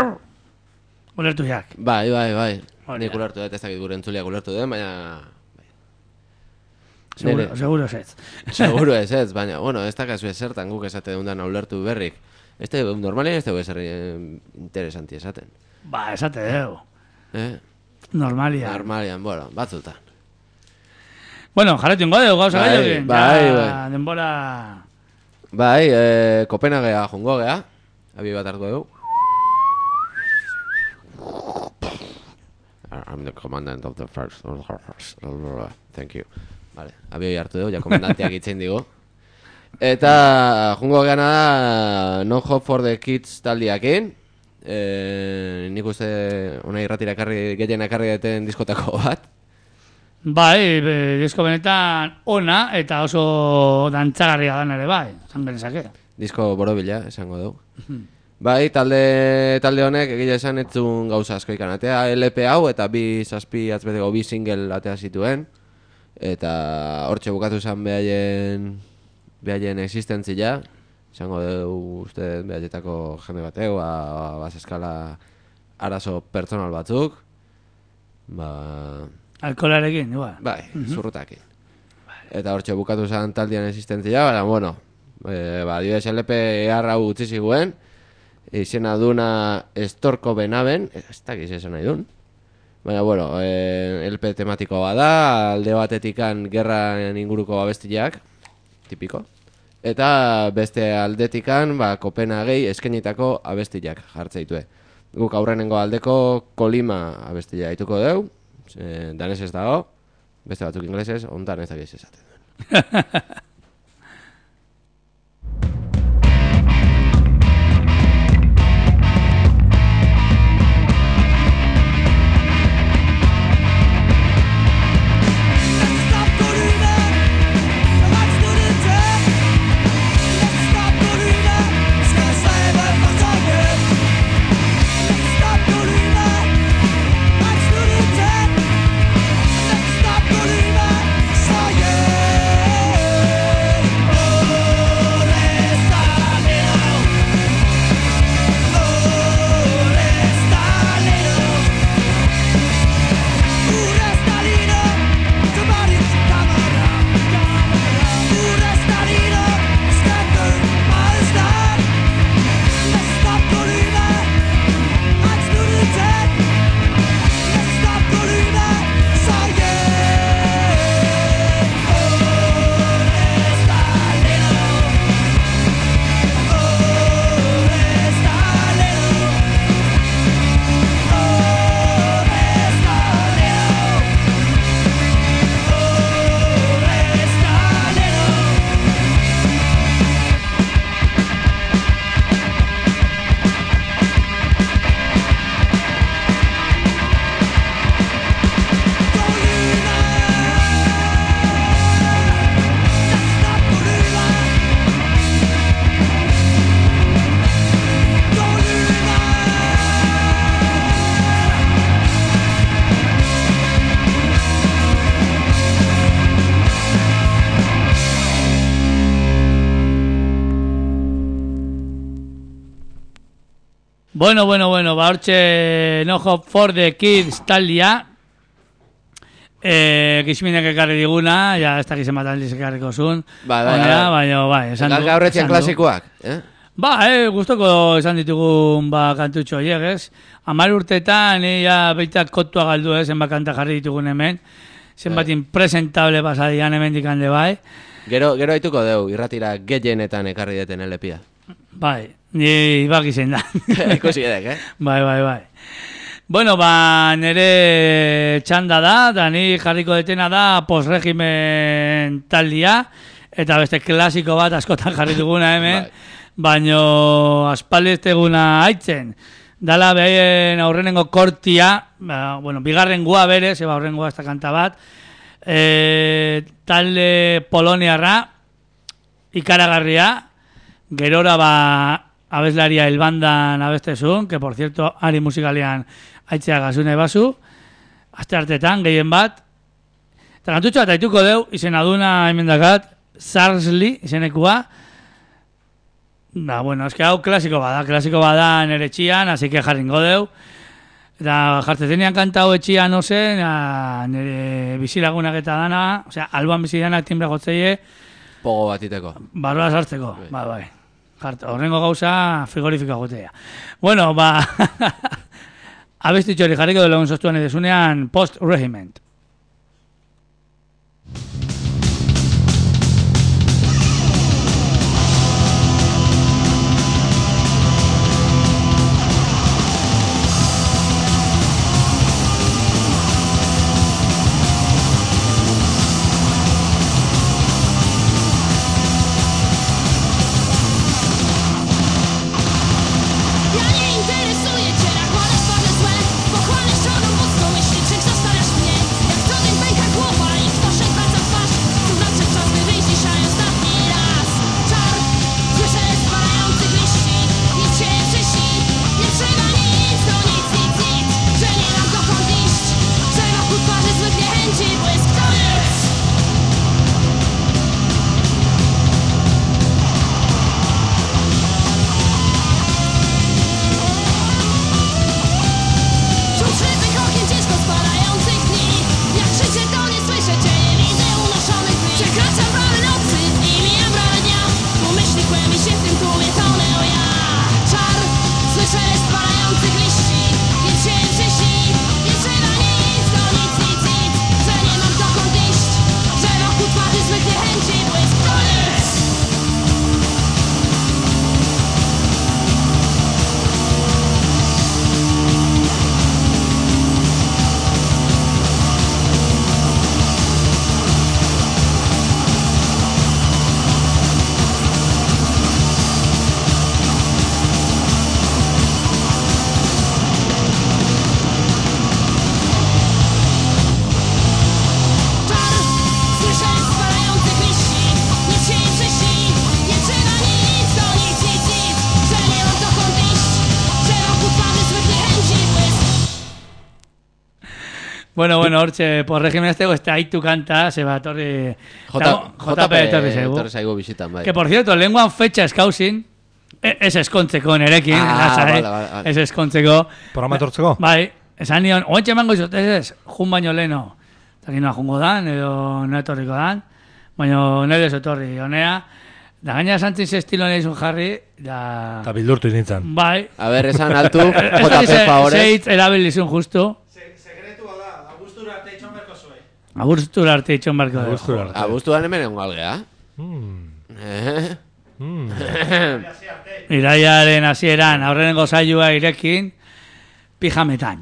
Ulertu jak. Bai, bai, bai. Nik ulertu dut, ez dakit gure entzuliak ulertu den, baina... Seguro, seguro ez ez. Seguro ez ez, baina, bueno, ez dakazu ezertan guk esate dundan ulertu berrik. Este, normalien ez dugu ezer interesanti esaten. Ba, esate dugu. Eh? Normalian. Normalian, bueno, batzutan. Bueno, jarretu ingo dugu, gauza bai, gaio. Bai, bai. Denbora... Bai, eh, Kopenhagea jungo gea. Abi bat hartu dugu. I'm the commandant of the first... Thank you. Vale, abioi hartu dugu, ja komendanteak itzen digu. Eta jungo gana da No Hope for the Kids taldiakin. E, nik uste una irratira karri, gehien akarri deten diskotako bat. Bai, be, disko benetan ona eta oso dantzagarria dan ere bai, zan genezake. Disko borobila, esango dugu. Bai, talde, talde honek egia esan etzun gauza asko ikanatea. L P hau eta bi zazpi atzbeteko bi single atea zituen. Eta hortxe bukatu zen behaien behaien existentzia, izango dugu uste behaietako jende bateu, ba, bas eskala arazo pertsonal batzuk, ba... Alkolarekin, igual. Bai, zurrutakin. Eta hortxe bukatu zen taldian existentzia, baina, bueno, e, ba, adibidez L P harra utzi ziguen, izena duna Estorko Benaben, ez dakiz esan nahi dun. Baina, bueno, e, L P tematiko bada, alde batetikan gerran inguruko abestiak, tipiko. Eta beste aldetikan, ba, Kopenhagei eskenitako abestiak jartze ditue. Guk aurrenengo aldeko Kolima abestia dituko deu, e, danez ez dago, beste batzuk inglesez, ontan ez dakiz esaten duen. Bueno, bueno, bueno, ba hortxe No Hope for the Kids taldia. Eh, Kixminek ekarri diguna, ja ez dakiz ematen aldiz ekarriko zuen. Ba, da, Honera, da. baina, bai, esan du. Gaurretzian klasikoak, eh? Ba, eh, gustoko esan ditugun ba, kantutxo horiek, ez? Hamar urtetan, eh, ja beitak kotua galdu, ez, zenbat kanta jarri ditugun hemen. Zenbat impresentable pasadian hemen dikande, bai. Gero, gero haituko deu, irratira gehienetan ekarri deten L P-a. Bai, ni bak izen da. Ikusi edek, eh? Bai, bai, bai. Bueno, ba, nire txanda da, da ni jarriko detena da postregimen taldia, eta beste klasiko bat askotan jarri duguna hemen, baino aspaldi ez teguna haitzen. Dala behaien aurrenengo kortia, ba, bueno, bigarren gua berez, eba aurren gua ez da kanta bat, e, talde poloniarra, ikaragarria, gerora ba abeslaria elbandan abestezun, que por cierto, ari musikalean aitzea gazune basu, aste hartetan, gehien bat, eta kantutxo bat aituko deu, izena duna emendakat, Sarsli, izenekua, da, bueno, eske hau klasiko bada, klasiko bada nere txian, así que jarringo deu, eta jartzetenean kanta hau etxian, no sé, nere bizilagunak eta dana, osea, alban bizilanak timbre gotzeie, pogo batiteko. Barroa sartzeko, bai, bai. Horrengo gauza frigorifika gotea. Bueno, ba, abestitxori jarriko dela un sostuan edezunean post-regiment. Ja nie interesuje cię, jak one słabe złe, pochłaniasz czoną boską myśli, czym zostawiasz mnie. Bueno, bueno, hortxe, por régimen estego, este aitu kanta, se va, torri... J- J P torri zaigu. Torri zaigu bisitan, bai. Que, por cierto, lenguan fecha eskausin, ez eskontzeko nerekin, Ah, lasai, vale, vale, vale. ez eskontzeko. Programa etortzeko? Bai, esan nion, oentxe emango izot, ez ez, jun baino leno. Eta ginoa jungo dan, edo no etorriko dan, baina nire ez etorri, honea. Da gaina esantzin ze estilo nahi zuen jarri, da... Eta bildurtu nintzen. Bai. A ver, esan altu, Ez J P dakit ze- favores. ze hitz erabilizun justu. Sekretua da, abuztura arte itxon berko zuei. Aburstura arte itxon barko dugu. Abuztura arte. Abuztuan hemen egon galgea. Hmm. Eh? Hmm. Iraiaren hasieran aurrenengo saioa irekin, pijametan.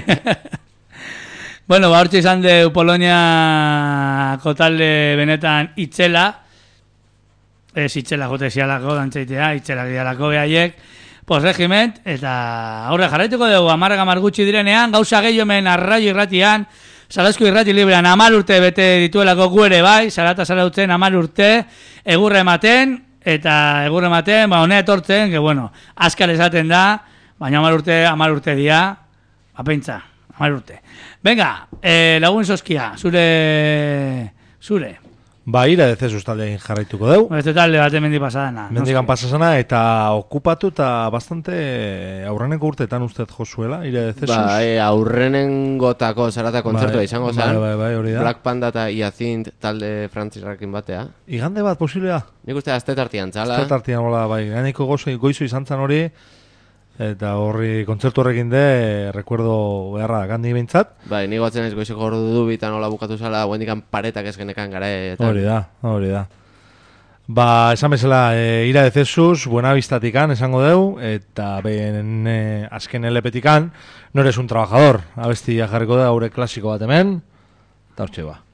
Bueno, ba, hortxe izan de Poloniako talde benetan itzela, ez itzela jote zialako, dantzaitea, itzela dialako behaiek, posregiment, eta aurre jarraituko dugu, amarrak amar gutxi direnean, gauza gehiomen arraio irratian, Salazko irrati librean amar urte bete dituelako gu ere bai, Salata Zarautzen amar urte, egurre ematen, eta egurre ematen, ba, honea etortzen, que bueno, askar esaten da, baina amar urte, amar urte dia, apeintza, amar urte. Venga, eh, lagun soskia, zure, zure. Ba, ira dezesuz taldein jarraituko deu. Beste talde bat hemendi pasadana. Mendigan pasasana eta okupatu eta bastante aurreneko urteetan ustez jozuela, ira dezesuz. Bai, aurrenengotako Sarata kontzertua Bai, izango bai, zen. bai, bai, hori da. Black Panda eta Iazint talde frantzisarrekin batea. Igande bat posiblea? Nik uste azte tartian txala. Azte tartian, hola, bai. Gaineko gozo, goizu izan zen hori, eta horri kontzertu horrekin de, recuerdo beharra da, gandi behintzat. Bai, nik batzen ez goizeko ordu bitan hola bukatu zala, guendikan paretak ez genekan gara. Eta... Hori da, hori da. Ba, esan bezala, e, ira dezesuz, buena biztatikan, esango deu, eta ben e, azken elepetikan, no eres un trabajador, abesti jarriko da, haure klasiko bat hemen, eta hortxe ba.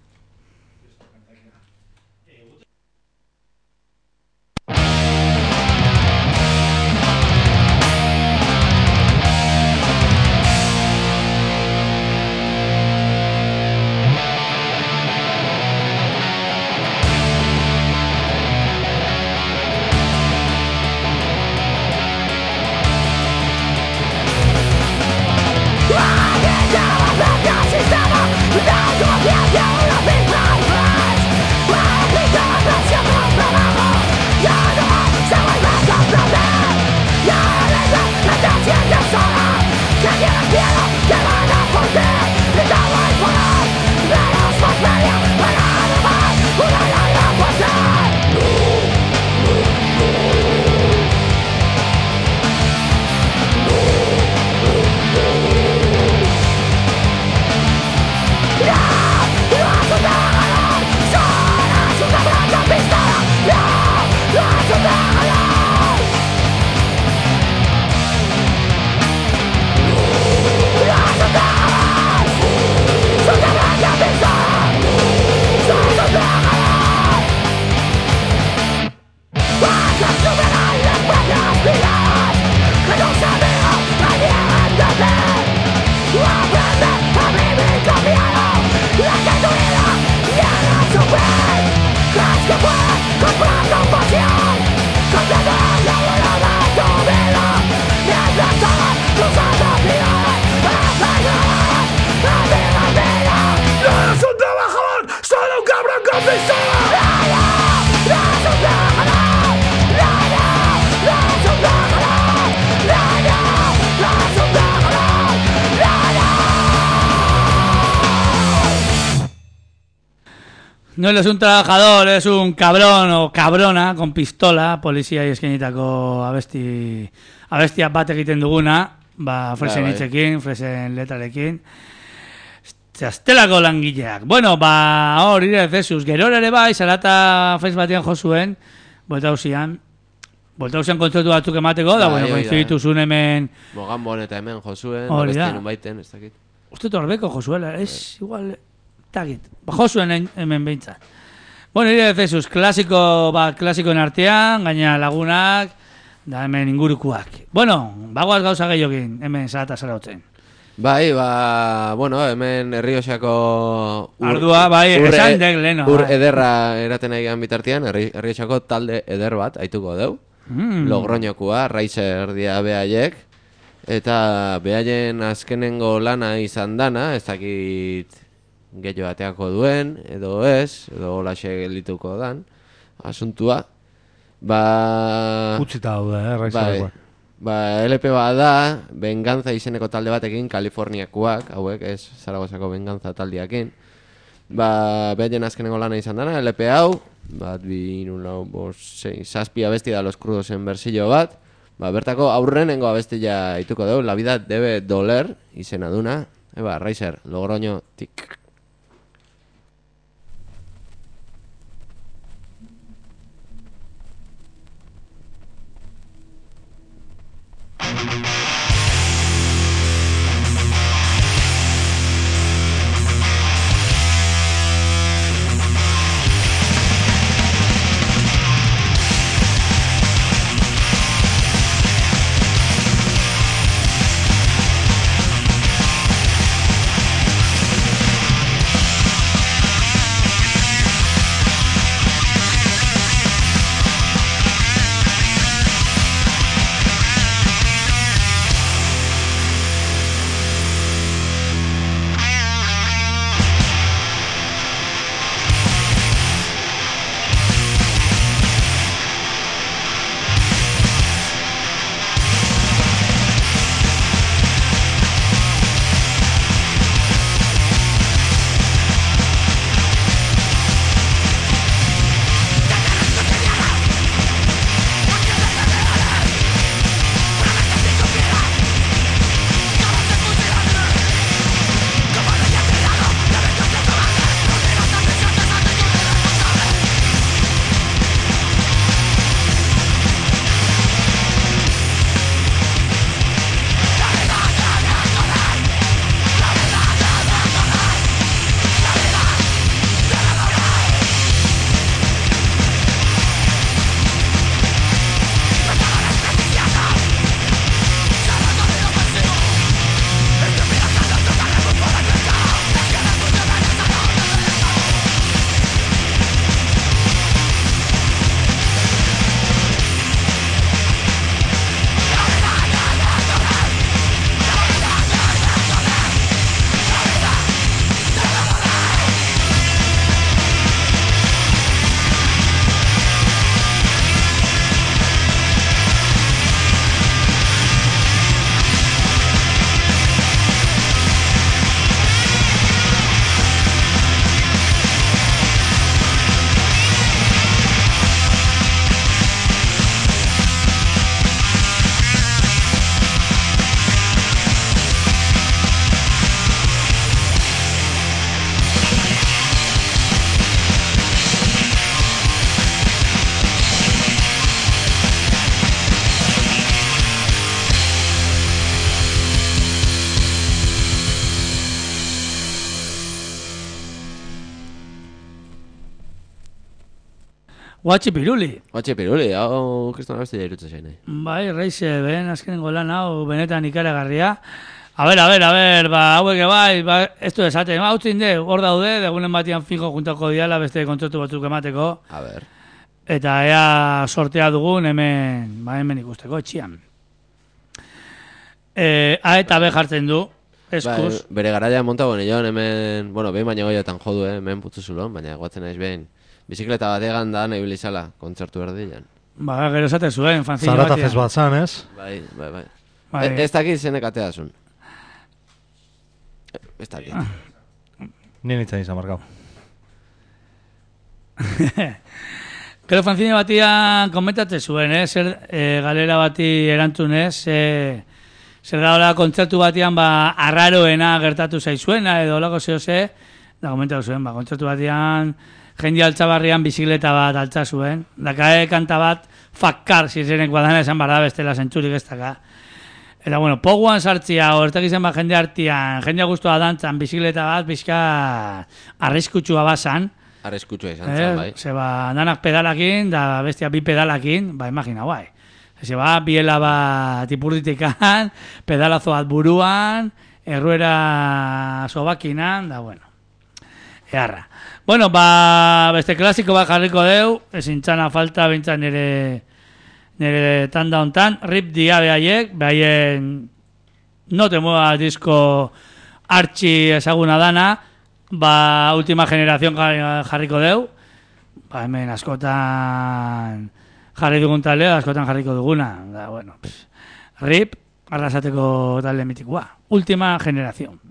No eres un trabajador, eres un cabrón o cabrona con pistola, polizia eskenitako abesti abestia bat egiten duguna, ba fresen bai. hitzekin, fresen letrarekin. Zaztelako langileak. Bueno, ba hor ire Zesus, gerora ere bai, Salata Fest batean jo zuen, Boltausian. Boltausian kontzertu batzuk emateko, da Bai, bueno, hori da. koinzidituzun hemen, Mogambon eta hemen josuen, Hori da. abestien unbaiten, ez dakit. uste torbeko josuela, es igual tagit. Ba, josuen en- hemen behintzat. Bueno, ire Zesus, klasiko, ba, klasikoen artean, gaina lagunak, da hemen ingurukuak. Bueno, bagoaz gauza gehiokin, hemen Salata Zarautzen. Bai, ba, bueno, hemen Errioxako Ardua, bai, esan dek leheno, Ur bai. ederra eraten egan bitartean, Herri- Errioxako talde eder bat, aituko deu. Mm. Logroñokua, Raizer dia behaiek. eta behaien azkenengo lana izan dana, ez dakit gehiago ateako duen, edo ez, edo holaxe geldituko dan, asuntua. Ba... Utzita daude, eh, Bai, Raizarekoak. ba, L P bat da, Venganza izeneko talde batekin, Kaliforniakoak, hauek, ez, Zaragozako Venganza taldeakin. Ba, behaien azkenengo lana izan dana, L P hau, bat, bi, hiru, lau, bost, sei, zazpi abesti da Los Crudosen bersillo bat. Ba, bertako aurrenengo abestia ituko dugu, La vida debe doler, izena duna. Eba, Raizer, Logroño, tik. Guatxi piruli. Guatxi piruli, hau kriston abestia irutza zain. Bai, Reize, behen azkenengo lan hau benetan ikaragarria. A ber, a ber, a ber, ba, hauek bai, ba, ez du esaten, ba, utzin de, hor daude, degunen batian fijo juntako diala beste kontzertu batzuk emateko. A ber. Eta ea sortea dugun hemen, ba, hemen ikusteko, etxian. E, A eta B jartzen du, eskuz. Ba, bere garaia monta bonillon, hemen, bueno, behin baina goiotan jodu, eh, hemen putzu zulon, baina guatzen naiz behin. Bizikleta bategan da nahi bilizala, kontzertu erdilean. Ba, gero esate zuen, fanzine Zarata batean. fez bat zan, ez? Bai, bai, bai. Bai. E, ez dakit zenek ateazun. Ez dakit. Ni nintzen izan markau. Gero fanzine batian komentate zuen, eh? Zer e, galera bati erantzunez, e, zer da hola kontzertu batian ba, arraroena gertatu zaizuena, edo holako zeo ze, da komentatu zuen, ba, kontzertu batian jende altzabarrian bizikleta bat altza zuen, dakae kanta bat fakkar zizenek badana esan barra bestela zentzurik ez daka. Eta bueno, poguan sartzia, horretak izan ba jende artian, jendea guztua dantzan, bizikleta bat, bizka arriskutsua bazan. Arriskutsua izan zen, bai. Ze ba, danak pedalakin, da bestia bi pedalakin, ba, imagina, bai. Ze ba, biela bat ipurditikan, pedalazo bat buruan, erruera sobakinan, da bueno. Earra. Bueno, ba, beste klasiko bat jarriko deu, ezin txana falta bintzan nire, nire tanda hontan, Rip Dia behaiek, behaien No te muevas disko artxi ezaguna dana, ba, última generación jarriko deu, ba, hemen askotan jarri dugun taldea, askotan jarriko duguna, da, bueno, pff, rip, arrasateko talde mitikoa, última generación.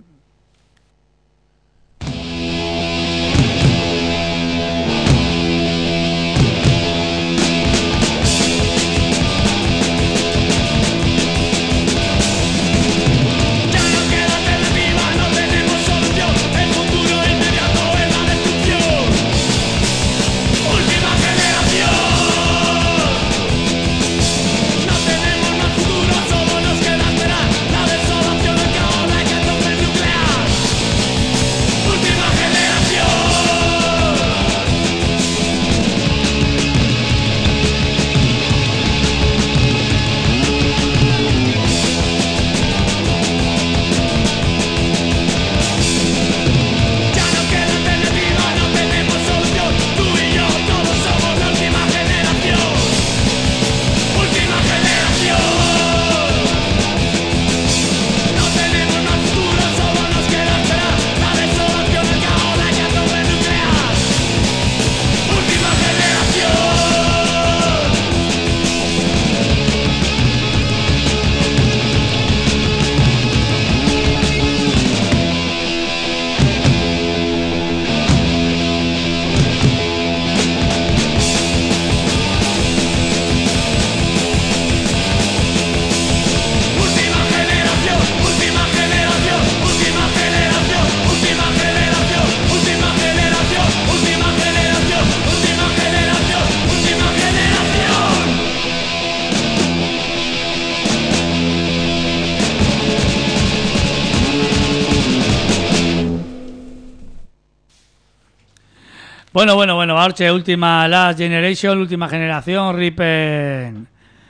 Bueno, bueno, bueno, hortxe, última Last Generation, última generación, ripen,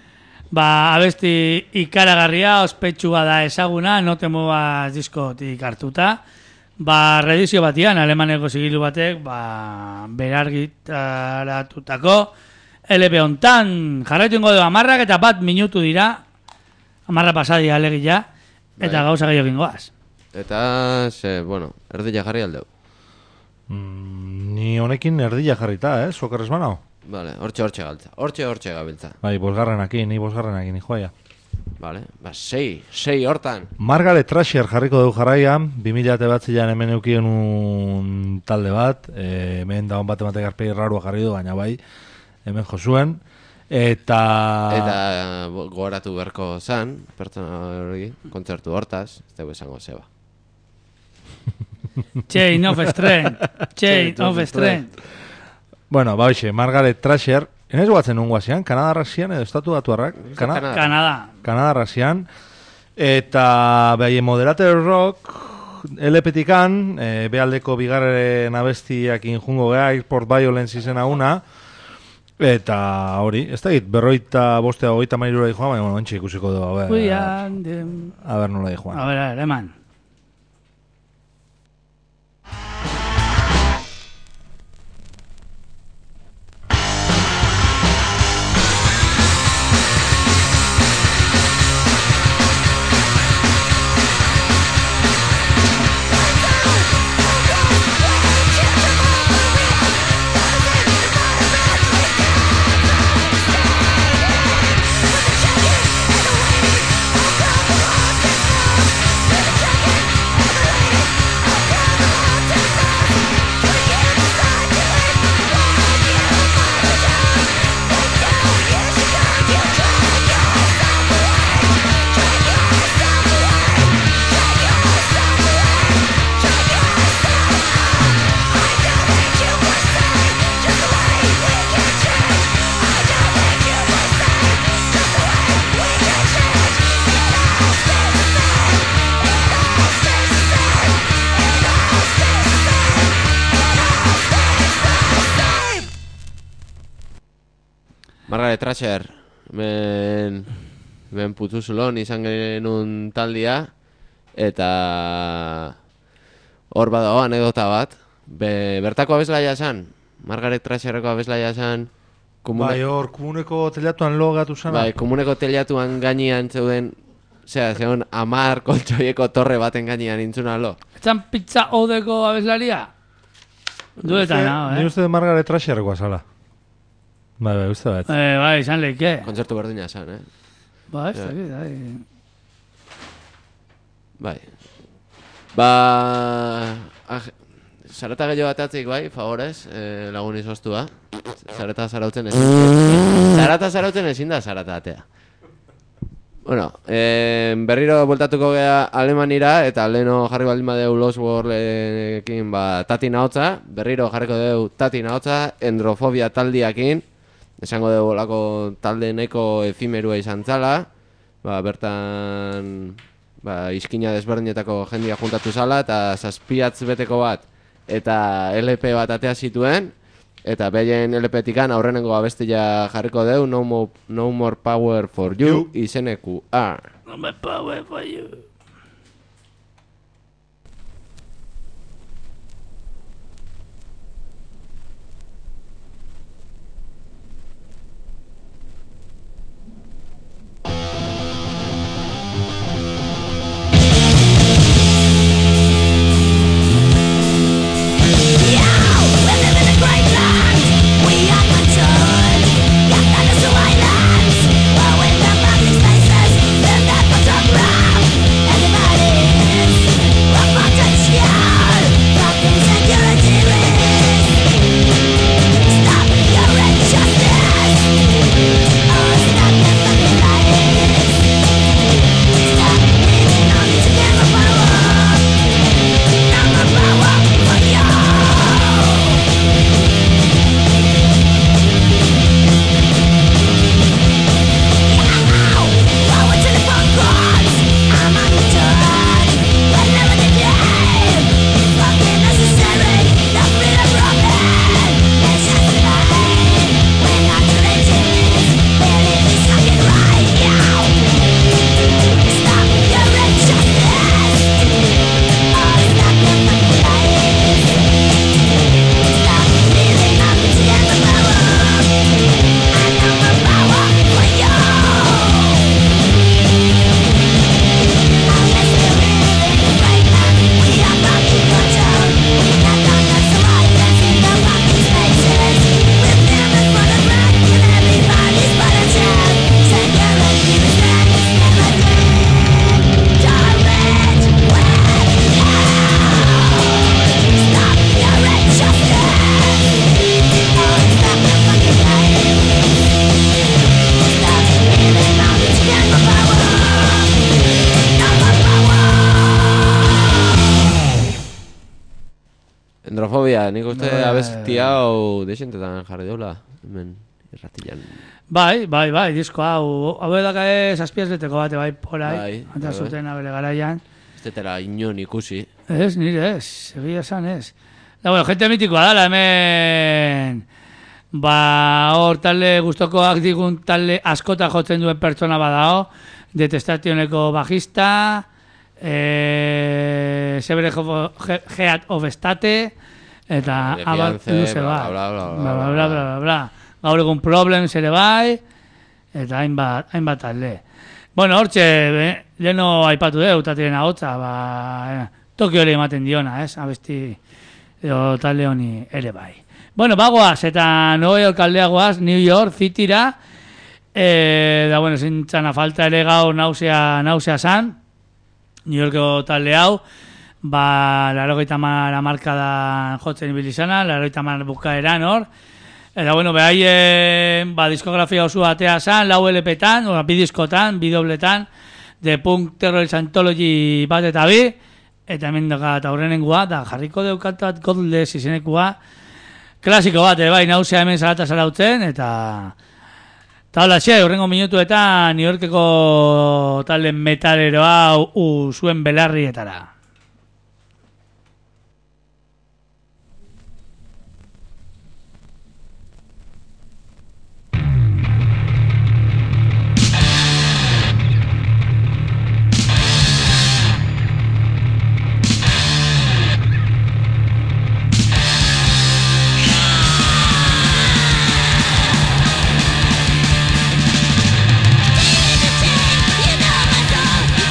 ba, abesti ikaragarria, ospetsua da ezaguna, no te muevas diskotik hartuta, ba, redizio batian, alemaneko zigilu batek, ba, berargitaratutako L P hontan, jarraitu ingo du amarrak eta bat minutu dira, amarra pasadia alegia, eta gauza gehiago ingoaz. Eta, ze, bueno, erdila jarri aldeu. Mm, ni honekin erdila jarrita, eh? Sokerrez banao? Vale, hortxe hortxe galtza. Hortxe hortxe gabiltza. Bai, bosgarrenakin, ni bosgarrenakin, ni joaia. Vale, ba, sei, sei hortan. Margaret Thrasher jarriko dugu jarraian, bi mila batzian hemen eukien un talde bat, e, hemen daun bat ematek arpegi rarua jarri du, baina bai, hemen josuen, eta... Eta gogoratu beharko zan, pertsona hori, kontzertu hortaz, ez dugu esango zeba. Chain of Strength, Chain of Strength. Bueno, ba hoxe, Margaret Thrasher, enez guatzen nun guazian, Kanadarrak zian edo estatu batuarrak? Kanada. Kanada. Kanadarrak zian, eta behaien moderate rock, L P-tikan, e, behaldeko bigarren abestiak injungo geha, Airport Violence izena una, eta hori, ez da git, berroita bostea hogeita mairura di joan, baina bueno, ontsi ikusiko du, a ber, Uian, a ber nola di joan. a ver, a ver, eman. Margaret Thrasher, men, men putuzulon izan genuen taldia, eta hor badago anekdota bat, Be, bertako abeslaia esan, Margaret Thrasherreko abeslaia esan, komune... Bai, hor, komuneko telatuan lo gatu zana. Bai, komuneko telatuan gainean zeuden Osea, zeon amar koltsoieko torre baten gainean intzuna lo. Etzan pizza odeko abeslaria? Duetan, hau, Ni eh? uste de Margaret Thrasherkoa zala. Bai, bai, uste bat. Eh, bai, izan leike. Kontzertu berdina esan, eh? Ba, ez dakit, bai. Bai. Ba... Ah, zarata gehiago batatzik, bai, favorez, eh, lagun izostua. Zarata zarautzen ezin. Zarata zarautzen ezin da zarata atea. Bueno, eh, berriro bueltatuko gea Alemanira, eta leheno jarri baldin badeu Lost Worldekin ba, Tati Nahotza, berriro jarriko deu Tati Nahotza, Endrofobia taldiakin, esango dugu olako talde nahiko efimerua izan zala, ba, bertan ba, izkina desberdinetako jendia juntatu zala, eta zazpiatz beteko bat, eta L P bat atea zituen, eta behaien L P-tikan aurrenengo abestia jarriko deu, no, mo, no More Power for You, izeneku A. No more power for you. Endrofobia, nik uste Bai. abesti hau desentetan jarri deula, hemen irratian. Bai, bai, bai, disko hau, hau edakae zazpiaz beteko bate bai porai, Bai, anta bai. zuten abele garaian. Ez tetera inon ikusi. Ez, nire ez, egia esan ez. Da, bueno, gente mitikoa dala, hemen, ba, hor talde gustokoak digun talde askota jotzen duen pertsona badao, Detestationeko bajista, eh, Severe Geat Ovestate, eta De abar Fiance, luze bla, bat. bla, bla, bla, bla, bla, bla, bla, bla, bla. Gaur egun Problems ere bai, eta hainbat, hainbat talde. Bueno, hortxe, be, leheno aipatu deu, tatiren ahotza, ba, eh, Tokio ere ematen diona, ez, abesti, edo talde honi ere bai. Bueno, bagoaz, eta Nueva York aldeagoaz, New York, Cityra, e, da, bueno, zintzana falta ere gaur nausea, nausea san, New Yorko talde hau, ba, larogeita mar amarkadan jotzen ibili zana, larogeita mar bukaeran hor, eta, bueno, behaien, ba, diskografia oso atea zan, lau L P-tan, oda, bi diskotan, bi dobletan, de Punk Terrorist Anthology bat eta bi, eta hemen daga eta aurrenengoa, da jarriko deukatat Godless izenekua, klasiko bat, ere bai, nausea hemen zarata zarautzen, eta eta hola xe, horrengo minutuetan New Yorkeko talde metaleroa u zuen belarrietara. You know my soul.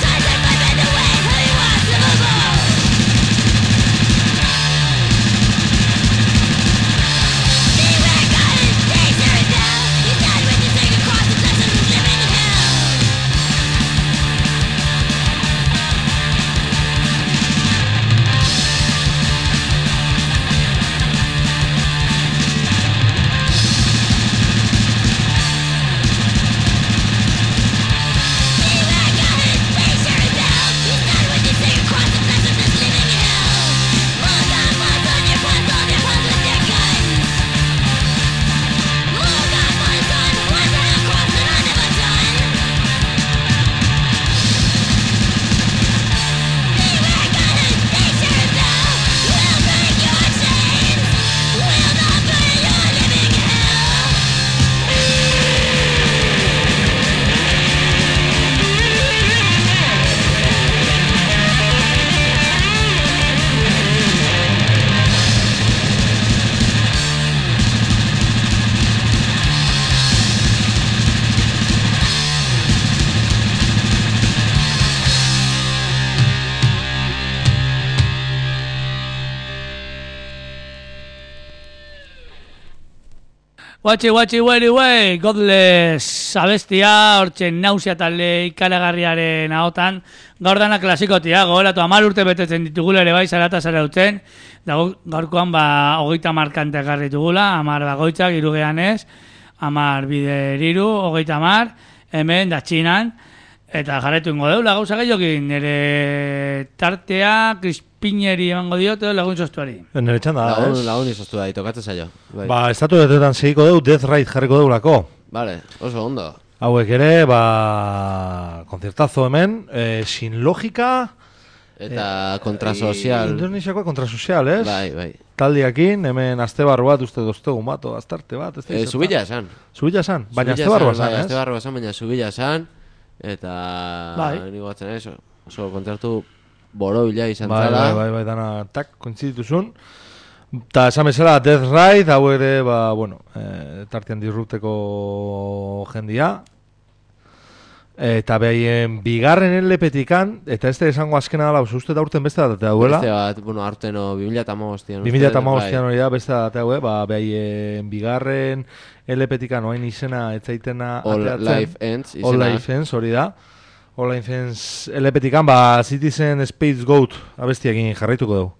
Watchi, watchi, weri, wey, Godless abestia, hortxe nausia talde ikaragarriaren ahotan, gaur dana klasikotia, gogoratu hamar urte betetzen ditugula ere bai, zarata zara utzen, da gaurkoan ba, hogeita markante ekarri dugula, hamar bagoitzak, irugean ez, hamar bider iru, hogeita hamar, hemen da txinan, eta jarretu ingo deula gauza gehiokin, nire tartea, krispineri emango diote lagun sostuari. Nire txanda da, Lagun, ez? lagun izoztu da, itokatzen zaio. Bai. Ba, estatu betetan segiko deu, Death Ride jarriko deulako. Vale, oso ondo. Hauek ere, ba, konzertazo hemen, eh, sin logika, Eta kontrasozial. Indonesiakoa kontrasozial, ez? Bai, bai. Taldiakin, hemen azte barru bat, uste doztegu mato, aztarte bat, ez da E, izan. Zubila esan. Zubila esan, baina azte Zubila barru esan, esan, bai, ez? Azte barru esan, baina zubila esan. Eta Bai. nigo batzen ez, oso kontzertu borobila izan Bai, zala. bai, bai, bai, dana, tak, kointzidituzun. Ta esan bezala, Death Ride, hau ere, ba, bueno, eh, tartean disrupteko jendia. Eta behaien bigarren L-petikan, eta ez da esango azkena dela, uste da urten beste bat dauela. Beste bat, bueno, arteno bi mila hamabostian. bi mila hamabostian hori da, beste bat daue, ba, behaien bigarren L-petikan oain izena, etzaitena All ateratzen. Life Ends izena. All Life Ends, hori da. All Life Ends L-petikan, ba, Citizen Space Goat abestiakin jarraituko dugu.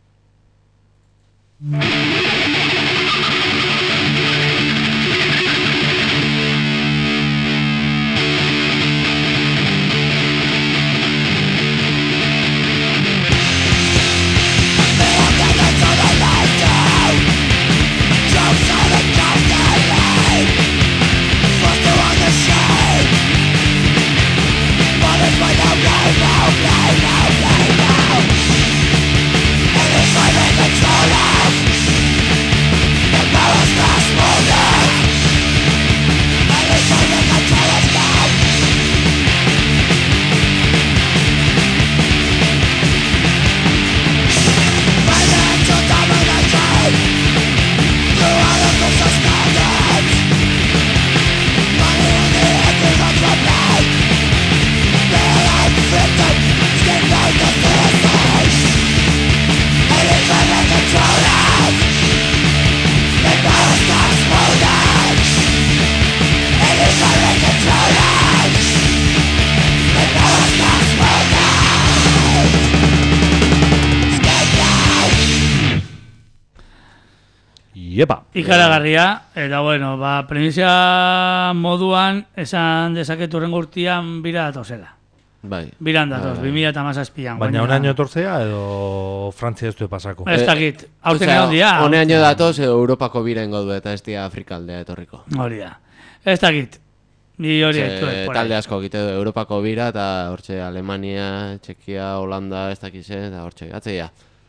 Iepa. Ikaragarria, eta bueno, ba, premisia moduan esan dezaketu horrengo urtian bira datozela. Bai. Biran datoz, bi mila hamazazpian. Baina un año etortzea edo Frantzia ez du pasako. Ez dakit, aurten Osea, egon dia. Honeaino datoz Europako birengo du eta ez dia Afrikaldea etorriko. Hori da. Ez dakit. Ni hori Ze, haitu ez, por talde ahí. asko egite du Europako bira eta hortxe Alemania, Txekia, Holanda, ez dakize, eta hortxe gatzeia.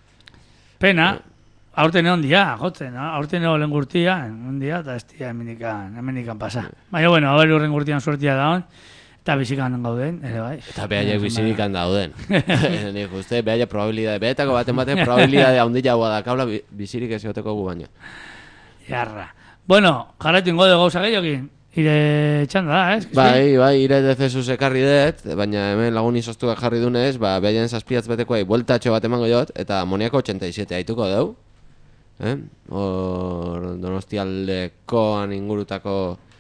Pena, aurten egon dia, jotzen, aurten egon lehen gurtia, egon dia, eta ez dia emenikan, emenikan pasa. Baina, bueno, hau urren gurtian suertia da hon, eta bizikan gauden, ere bai. Eta behaiek bizirikan dauden. Nik uste, behaiek probabilidade, behetako baten baten probabilidade handia da kaula bizirik ez egoteko gu baino. Jarra. Bueno, jarraitu ingo de gauza gehiokin, ire txanda da, ez? Bai, bai, ire dezesus ekarri dut, baina hemen lagun izoztuak jarri dunez, ba, behaien zazpiatz betekoai bueltatxo bat emango jot, eta amoniako ochenta y siete haituko deu. Eh? Hor Donostialdekoan ingurutako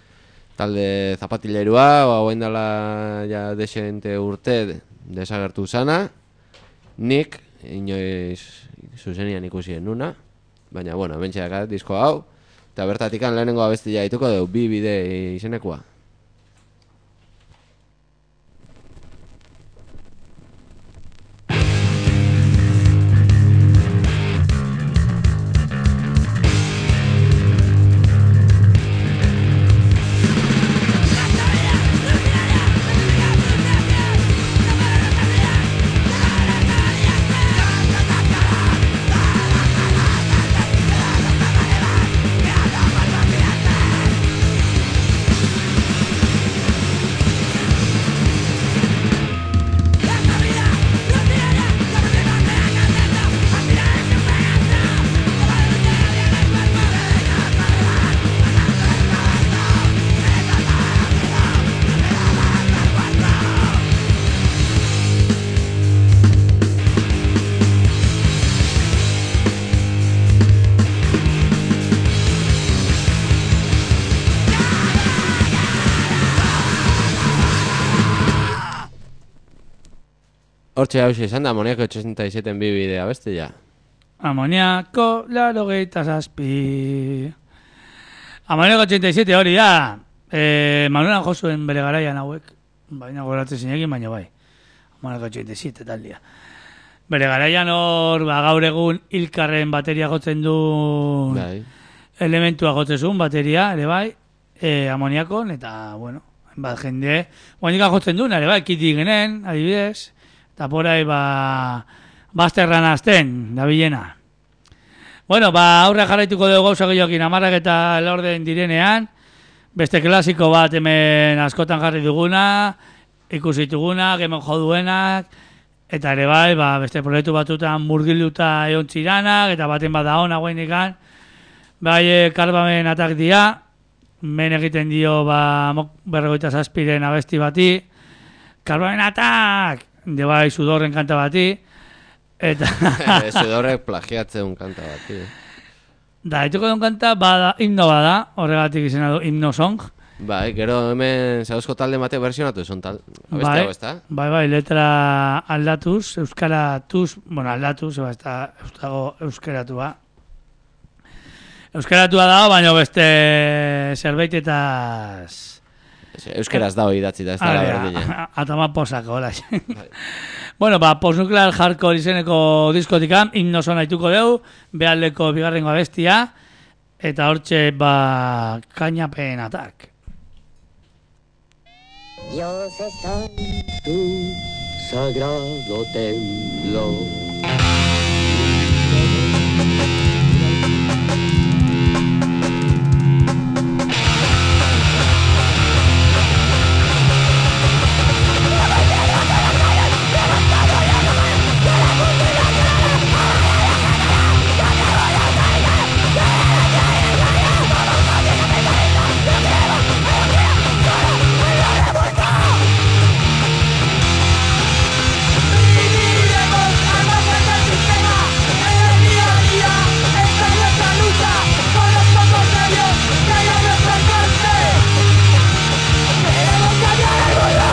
talde zapatilerua, hauen dela ja desente urte desagertu zana, nik, inoiz zuzenian ikusien nuna, baina, bueno, hemen txedakat disko hau, eta bertatikan lehenengo abestia haituko deu, bi bide izenekoa. We'll be right back. Hortxe hauxe izan da, Amoniako ochenta y siete bi bidea, beste ja. Amoniako, laro geita zazpi. Amoniako ochenta y siete hori da. Eh, Manuela josuen bere garaian hauek. Baina goratzen zinekin, baina bai. Amoniako ochenta y siete taldia. Bere garaian hor, ba, gaur egun Ilkarren bateria jotzen du Bai. elementua jotzen zuen bateria, ere bai, e, amoniakon, eta, bueno, bat jende, guainika jotzen duen, ere bai, kiti genen, adibidez, eta porai, ba, bazterran azten, da bilena. Bueno, ba, aurre jarraituko dugu gauza gehiokin amarrak eta laurden direnean, beste klasiko bat hemen askotan jarri duguna, ikusi duguna, hemen jo duenak, eta ere bai, ba, beste proiektu batutan murgilduta egon txiranak, eta baten bat da hona guainikan, bai, karbamen atak dia, men egiten dio, ba, berregoita zazpiren abesti bati, karbamen atak, de bai, sudorren kanta bati, eta... Sudorrek plagiatzen kanta bati. Da, etuko duen kanta, bada, himno bada, horregatik izena du, himno song. Bai, gero hemen zauzko talde mate versionatu esan tal. Abeste Bai, hau, ezta? bai, bai, letra aldatuz, euskaratuz, bueno, aldatuz, eba, ez da, eustago euskaratua. Euskaratua da, baina beste zerbaitetaz... Euskeraz da hori idatzi da, ez da la berdina. Atama posako, hola. Bueno, ba, Postnuclear Hardcore izeneko diskotikan, himnoson haituko deu, behaldeko bigarrengo abestia, eta hortxe, ba, kainapen atak. Dios está en tu sagrado templo. Viviremos al más fuerte del sistema. En el día a día, esta es nuestra lucha. Con los pocos medios que hay a nuestro alcance. Queremos cambiar el mundo.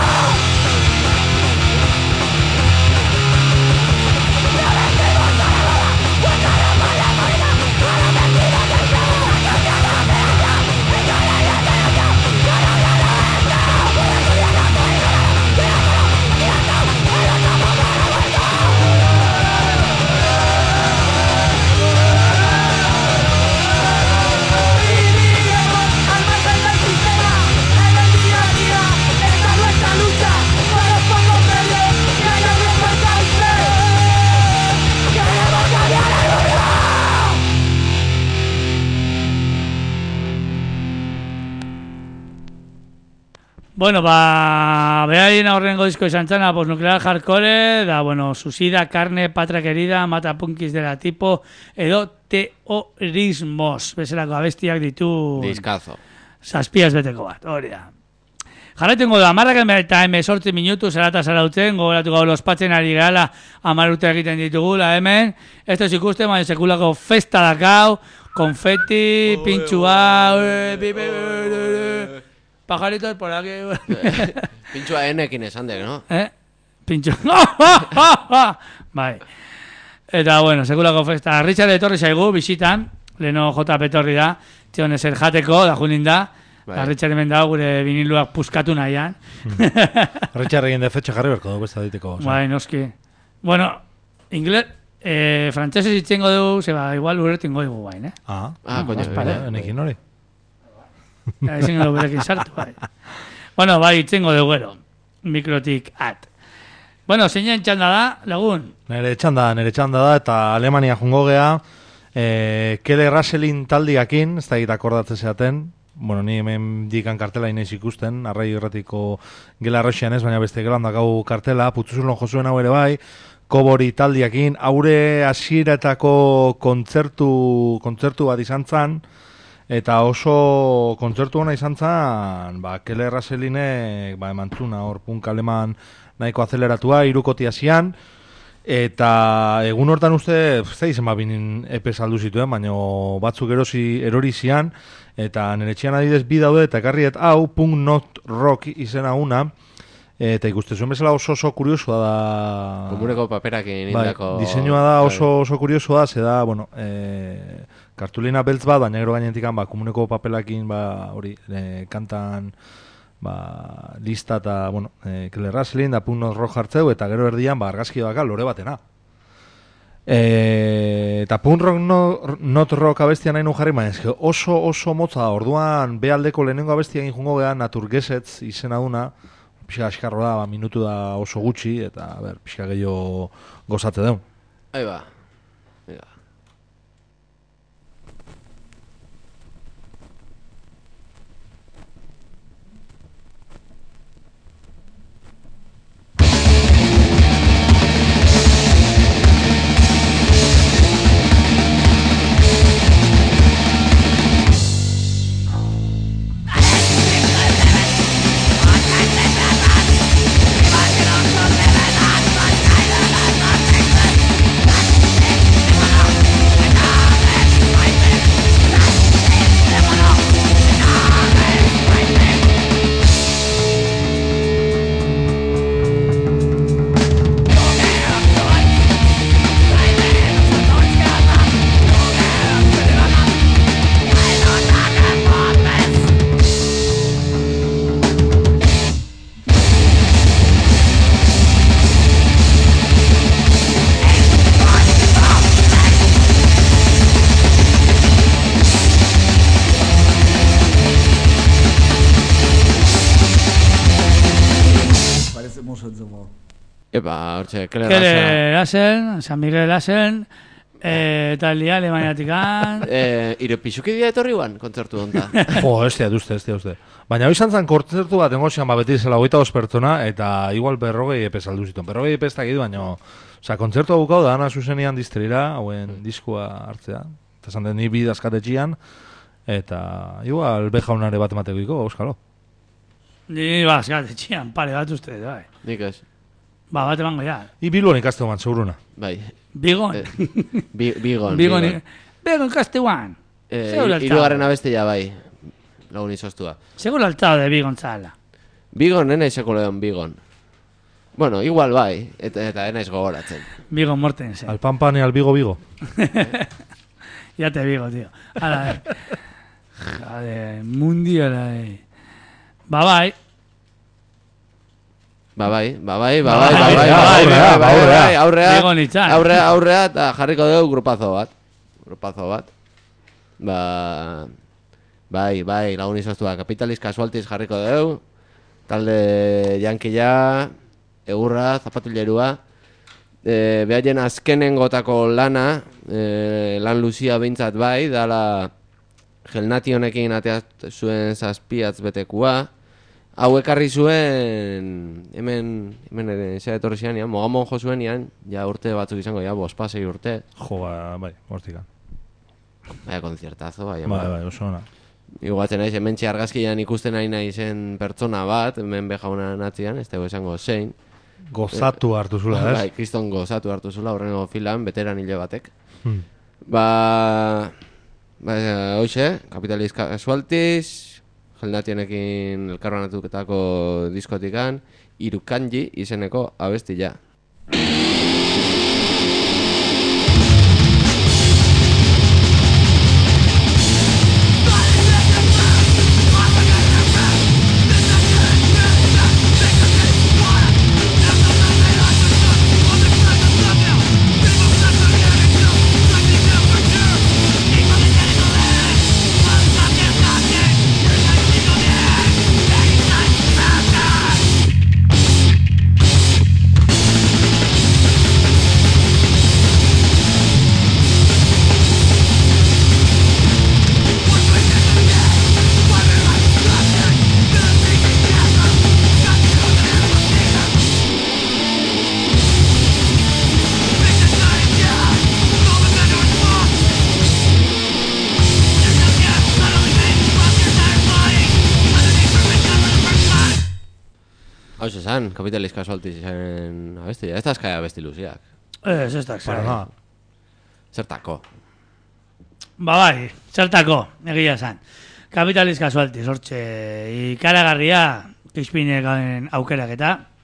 Viviremos al más alto del sistema. En el día a día, esta es nuestra lucha. Con los pocos medios que hay a nuestro alcance. Queremos cambiar el mundo. Bueno, ba, behain aurrengo disko izan zana, Postnuclear Hardcore, da, bueno, Suicida, Carne, Patria Querida, Mata Punkis de la Tipo, edo Teorismos, bezalako abestiak ditu... Diskazo. Zazpiaz beteko bat, hori da. Jarraitengo da, amarrak eta emezortzi minutu zerata zarautzen, gogoratu gau lospatzen ari gehala, amar urte egiten ditugula hemen, ez ez ikusten, baina sekulako festa dakau, konfeti, pintxua, pajaritos por aquí. Pintxua enekin esan dek, no? Eh? Pintxo. Bai. Eta, bueno, sekulako festa. Richard etorri zaigu, bisitan, leno J P etorri da, txion ezer jateko, da junin da, Bai. Richard hemen dago gure viniluak puskatu nahian. Richard egin defetxe jarri berko dugu, besta diteko. Bai, noski. Bueno, ingles, eh, frantzesez itxengo dugu, zeba, igual uretingo dugu bain, eh? Ah, Ah, coño. Espera. enekin hori. Ezin dugu berekin sartu, bai. Bueno, bai, itxengo dugu gero. Mikrotik at. Bueno, zeinen txanda da, lagun? Nere txanda, nere txanda da, eta Alemania jungo gea, eh, Kele Russelin taldiakin, ez da egit akordatzen zeaten, bueno, ni hemen dikan kartela inaiz ikusten, arrai erratiko gela roxian ez, baina beste gelan dakau kartela, putzuzulon josuen hau ere bai, Kobori taldiakin, haure hasieretako kontzertu, kontzertu bat izan zan, eta oso kontzertu hona izan zan, ba, Kele Russellinek, ba, emantzuna, hor punk aleman nahiko azeleratua, irukoti hasian, eta egun hortan uste, zei zen babinin epe saldu zituen, baina batzuk erosi, erori zian, eta nire txian adidez bi daude, eta ekarriet hau, punk not rock izena una, Eta ikuste zuen bezala oso oso kuriosua da... Komuneko paperakin bai, indako... diseinua da oso oso kuriosua da, ze da, bueno, e, kartulina beltz bat, baina gero gainentikan, ba, komuneko papelakin, ba, hori, e, kantan, ba, lista eta, bueno, e, Keller Russelin, da punot rojo hartzeu, eta gero erdian, ba, argazki baka lore batena. E, eta punk rock no, not rock abestia nahi nu jarri, baina eske oso oso motza da, orduan bealdeko lehenengo abestia egin jungo gehan Naturgesetz izena duna, pixka askarro da, ba, minutu da oso gutxi, eta ber, pixka gehiago gozatze deun. Ahí ba. Venga. Epa, hortxe, Keller Keller Russell, San Miguel Russell, eh, taldia Alemaniatikan... eh, ire pixuki dia etorri guan, kontzertu onta. Jo, ez dira, duzte, ez dira, uste. Baina hoi izan zen kontzertu bat engozian, ba, beti zela hogeita bost pertsona, eta igual berrogei epez aldu zituen. Berrogei epez takit, baina, oza, kontzertu hau bukau da, ana zuzenian distrira, hauen diskua hartzea. Eta zan den ni bi dazkatetxian, eta igual bejaunare bat emateko iko, euskalo. Ni dazkatetxian, pare bat uste, bai. Nik ez. Ba, bat emango ja. I biluan ikaste man, seguruna. Bai. Bigon. Eh, bi, bigon. Bigon. Bigon kastewan. Eh, Hirugarren abestia bai. Lagun izostua. Seguro altado de Bigon zala. Bigon, ena izako lehon Bigon. Bueno, igual bai, eta, eta ena izgo goratzen. Bigon Mortensen. Al pan pan y al bigo bigo. Ya te bigo, tío. Ala, eh. Jade, mundial, eh. Ba bai. Ba bai, ba bai, ba bai, ba bai, ba bai, aurrea, aurrea, aurrea, eta jarriko dugu grupazo bat. Grupazo bat. Ba... Bai, bai, lagun izostua, Capitalis Casualties jarriko dugu. Talde jankila, egurra, zapatulerua. E, behaien azkenengotako lana, e, lan luzia behintzat bai, dala Gelnati honekin ateat zuen zazpiatz betekua. Hau ekarri zuen, hemen, hemen zera etorri zian, ja, Mogamon jo zuen, ja, ja urte batzuk izango, ja, bospasei urte. Jo, ba, bai, hortikan. Baina konziertazo, bai, bai, bai, oso ona. Iguatzen naiz, hemen txargazkian ikusten nahi nahi zen pertsona bat, hemen bejauna natzian, ez dago esango zein. Gozatu hartu zula, ez? Bai, kriston gozatu hartu zula, horrengo filan, beteran hile batek. Hmm. Ba, ba, hoxe, Capitalis Casualties, Gelnatianekin elkarbanatutako diskotikan, Irukanji izeneko abestia. Hau esan, Capitalis Casualties izan abestia. Ez da eskai abesti luziak. Ez, ez da eskai. Zertako? Ba bai, zertako, egia esan. Capitalis Casualties, hortxe, ikaragarria, Kizpinek aukerak eta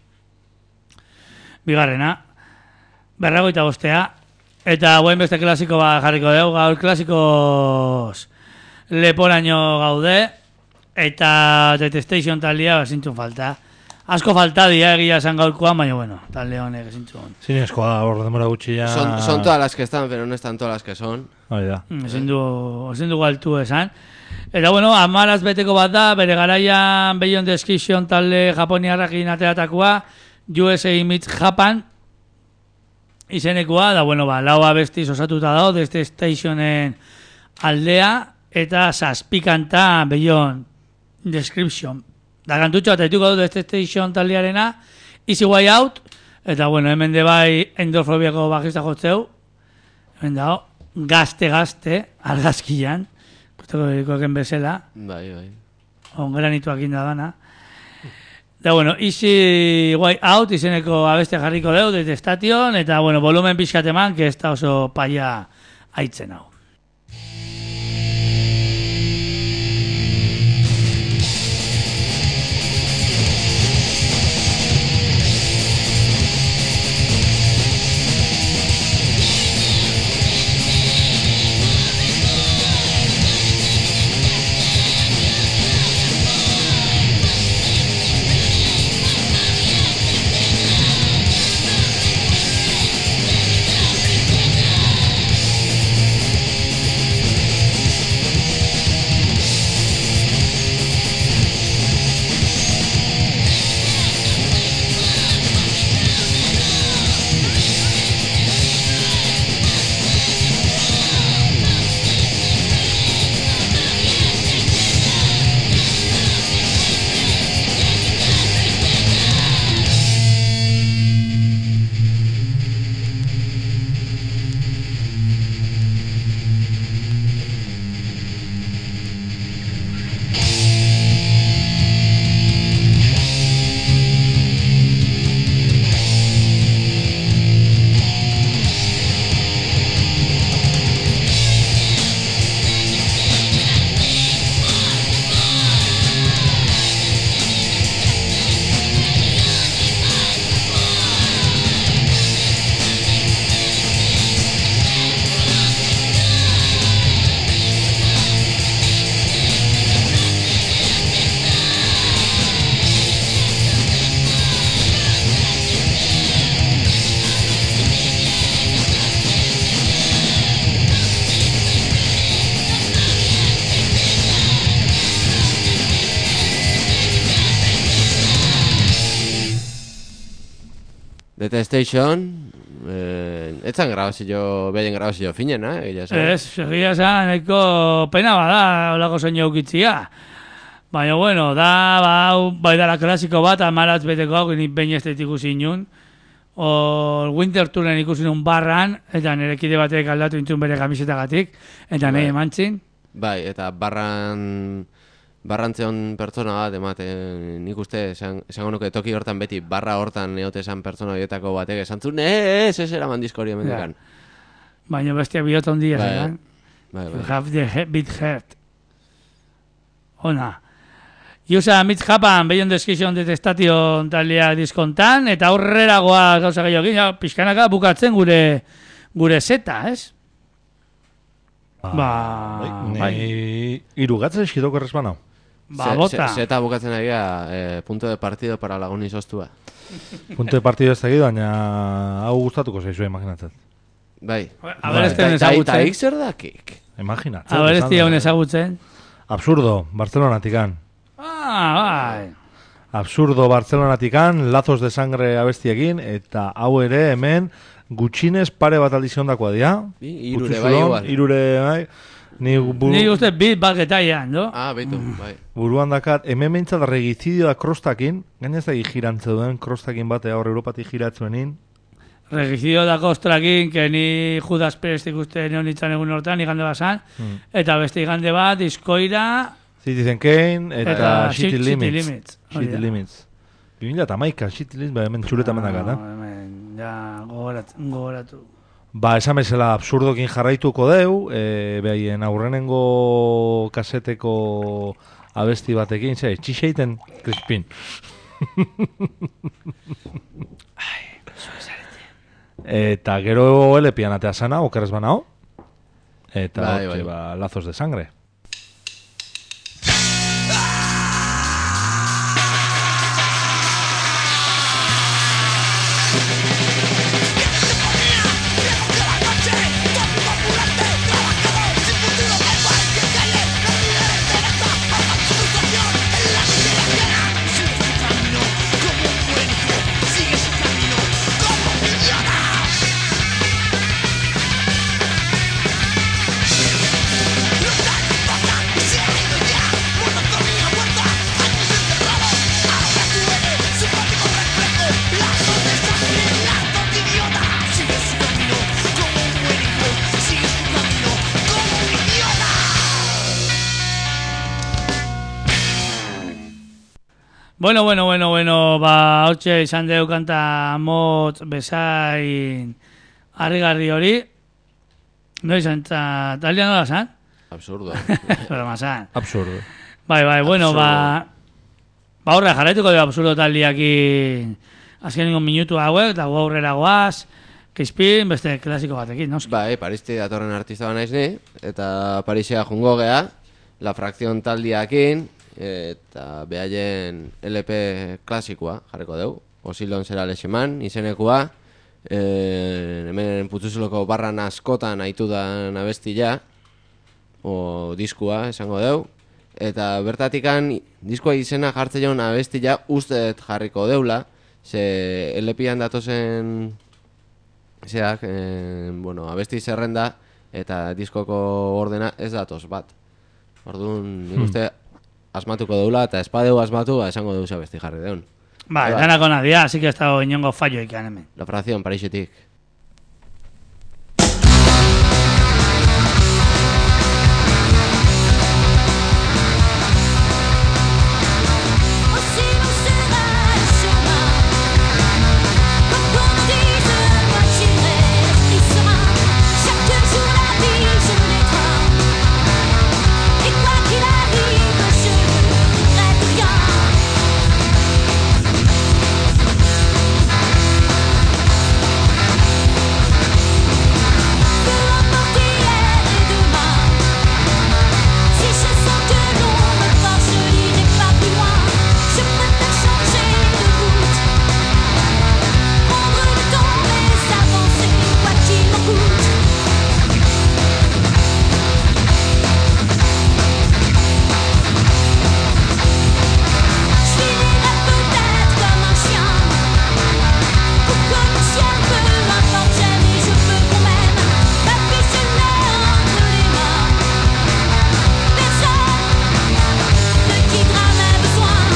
bigarrena, berragoita bostea, eta guen beste klasiko bat jarriko dugu, gaur klasikoz leporaino gaude, eta Detestation taldea zintzun falta. Asko falta dia egia esan gaurkoan, baina bueno, talde honek zintzun. Zinezkoa da, hor demora gutxi ya... Son, son todas las que están, pero no están todas las que son. Hori da. Ezin du, ezin du galtu esan. Eta bueno, amaraz beteko bat da, bere garaian Beyond Description talde japoniarrakin ateratakoa, U S A Meets Japan izenekoa, da bueno, ba, lau abestiz osatuta dago, deste stationen aldea, eta zazpikanta Beyond Description. Da kantutxo eta dituko du deste station taldearena, Easy Way Out, eta bueno, hemen de bai Endorfobiako bajista jotzeu, hemen dago, gazte-gazte, argazkian, kusteko dedikoeken bezala, Bai, bai. ongeranituak inda dana. Da bueno, Easy Way Out izeneko abeste jarriko deu, Detestation, eta bueno, volumen pixkateman, que ez da oso paia aitzen hau. Detestation, eh, etzan grabazio, behien grabazio finena, eh, egia esan. Ez, egia esan, eko pena bada, holako soinu eukitzia. Baina, bueno, da, ba, hau, bai dara klasiko bat, amaratz beteko hau, nik behin ez dut ikusi inun. O Winter Touren ikusi nun barran, eta nire kide batek aldatu intun bere kamisetagatik, eta nahi emantzin. Bai, eta barran... Barrantzeon pertsona bat, ematen, nik uste, esan, esango nuke toki hortan beti, barra hortan neote esan pertsona horietako batek esan zuen, ez, ez eraman disko hori emendekan. Baina bestia bihot ondia, Bai, zelan. bai, You bai. have the he big heart. Ona. Iusa Mitz Japan, Beyond Description Detestation taldea diskontan, eta aurreragoa gauza gehiokin, ja, pixkanaka bukatzen gure gure zeta, ez? Ba, bai. Ni irugatzen eskidoko errezman hau. Ba, bota. Zeta bukatzen agia, eh, punto de partido para Laguni sostua. Punto de partido ez dakit, baina hau gustatuko zaizu, imaginatzen. Bai. A ver, este ezagutzen. Eta zer dakik. Imaginatzen. A ver, esan este da. ezagutzen. Absurdo, Barcelonatikan. Ah, bai. Absurdo, Barcelonatikan, lazos de sangre abestiekin, eta hau ere hemen gutxinez pare bat aldiz ondakoa dira. Bi, irure bai igual. Irure bai. Ni buru, Ni uste bit bat getaian, no? Ah, beitu, bai. buruan dakat, hemen behintzat regizidio da krostakin, gaina ez da girantze duen krostakin bate hor Europatik giratzuenin. Regizio da kostrakin, que ni Judas Perez ikuste neonitzan egun hortan, igande basan, Hmm. eta beste igande bat, Diskoira, Citizen Kane eta, Eta City City Limits. Limits, hori City da. Limits. bi mila hamaika City Limits, ba, hemen txuleta mendakat, eh? hemen, ja, gogorat, gogoratu. Ba, esan bezala absurdokin jarraituko deu, e, behaien aurrenengo kaseteko abesti batekin, ze, txixeiten Crispin. Eta gero L P-an atea zana, okerrez banao. Eta Bai, hortxe, bai. ba, lazos de sangre. Bueno, bueno, bueno, bueno, ba, hortxe izan deu kanta motz bezain harrigarri hori. No izan, eta talia nola zan? Absurdo. Pero mazan. Absurdo. Bai, bai, bueno, Absurdo. ba... Ba, horre, jarraituko dira absurdo taldiakin azken ningun minutu hauek, eta gu aurrera goaz, Keispin, beste klasiko batekin, noski. Bai, Paristi datorren artista banaiz ni, eta Parisea jungo gea, La Fracción taldiakin, eta behaien L P klasikoa jarriko deu. Osilon zera lexeman, izenekua, e, hemen putzuzuloko barran askotan aitu da abestia, o diskua esango deu, eta bertatikan diskoa izena jartze joan abestia usteet jarriko deula, ze L P-an datozen zeak, e, bueno, abesti zerrenda eta diskoko ordena ez datoz bat. Orduan, nik uste asmatuko deula, eta espadeu asmatu, ba, esango deuz abesti jarri deun. Bai, Bai. danako nadia, así que ez dago inongo fallo ikan hemen. La Fracción, Parisetik. Aussi long sera le chemin. Quand on nous dise moi j'irai, qui sera chaque jour la vie je l'éteins. Et quoi qu'il arrive, je ne regrette rien. Peu importe hier et demain. Si je sens que l'on me force, je n'irai pas plus loin. Je préfère changer de route, prendre le temps mais avancer, quoi qu'il en coûte. Je finirai peut-être comme un chien, ou comme une chienne, peu importe, j'aime et je veux qu'on m'aime. Ma vie je l'ai entre les mains. Personne ne quittera mes besoins.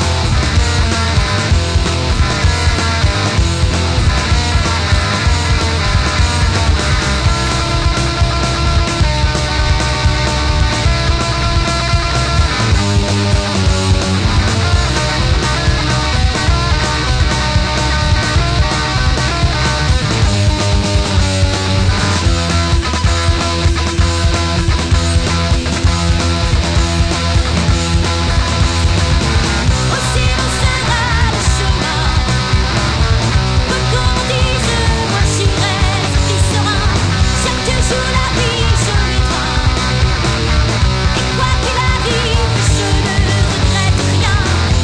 Aussi long sera le chemin. Peu qu'on nous dise moi j'irai, ce qui sera chaque jour la vie je l'éteins. Et quoi qu'il arrive, je ne regrette rien.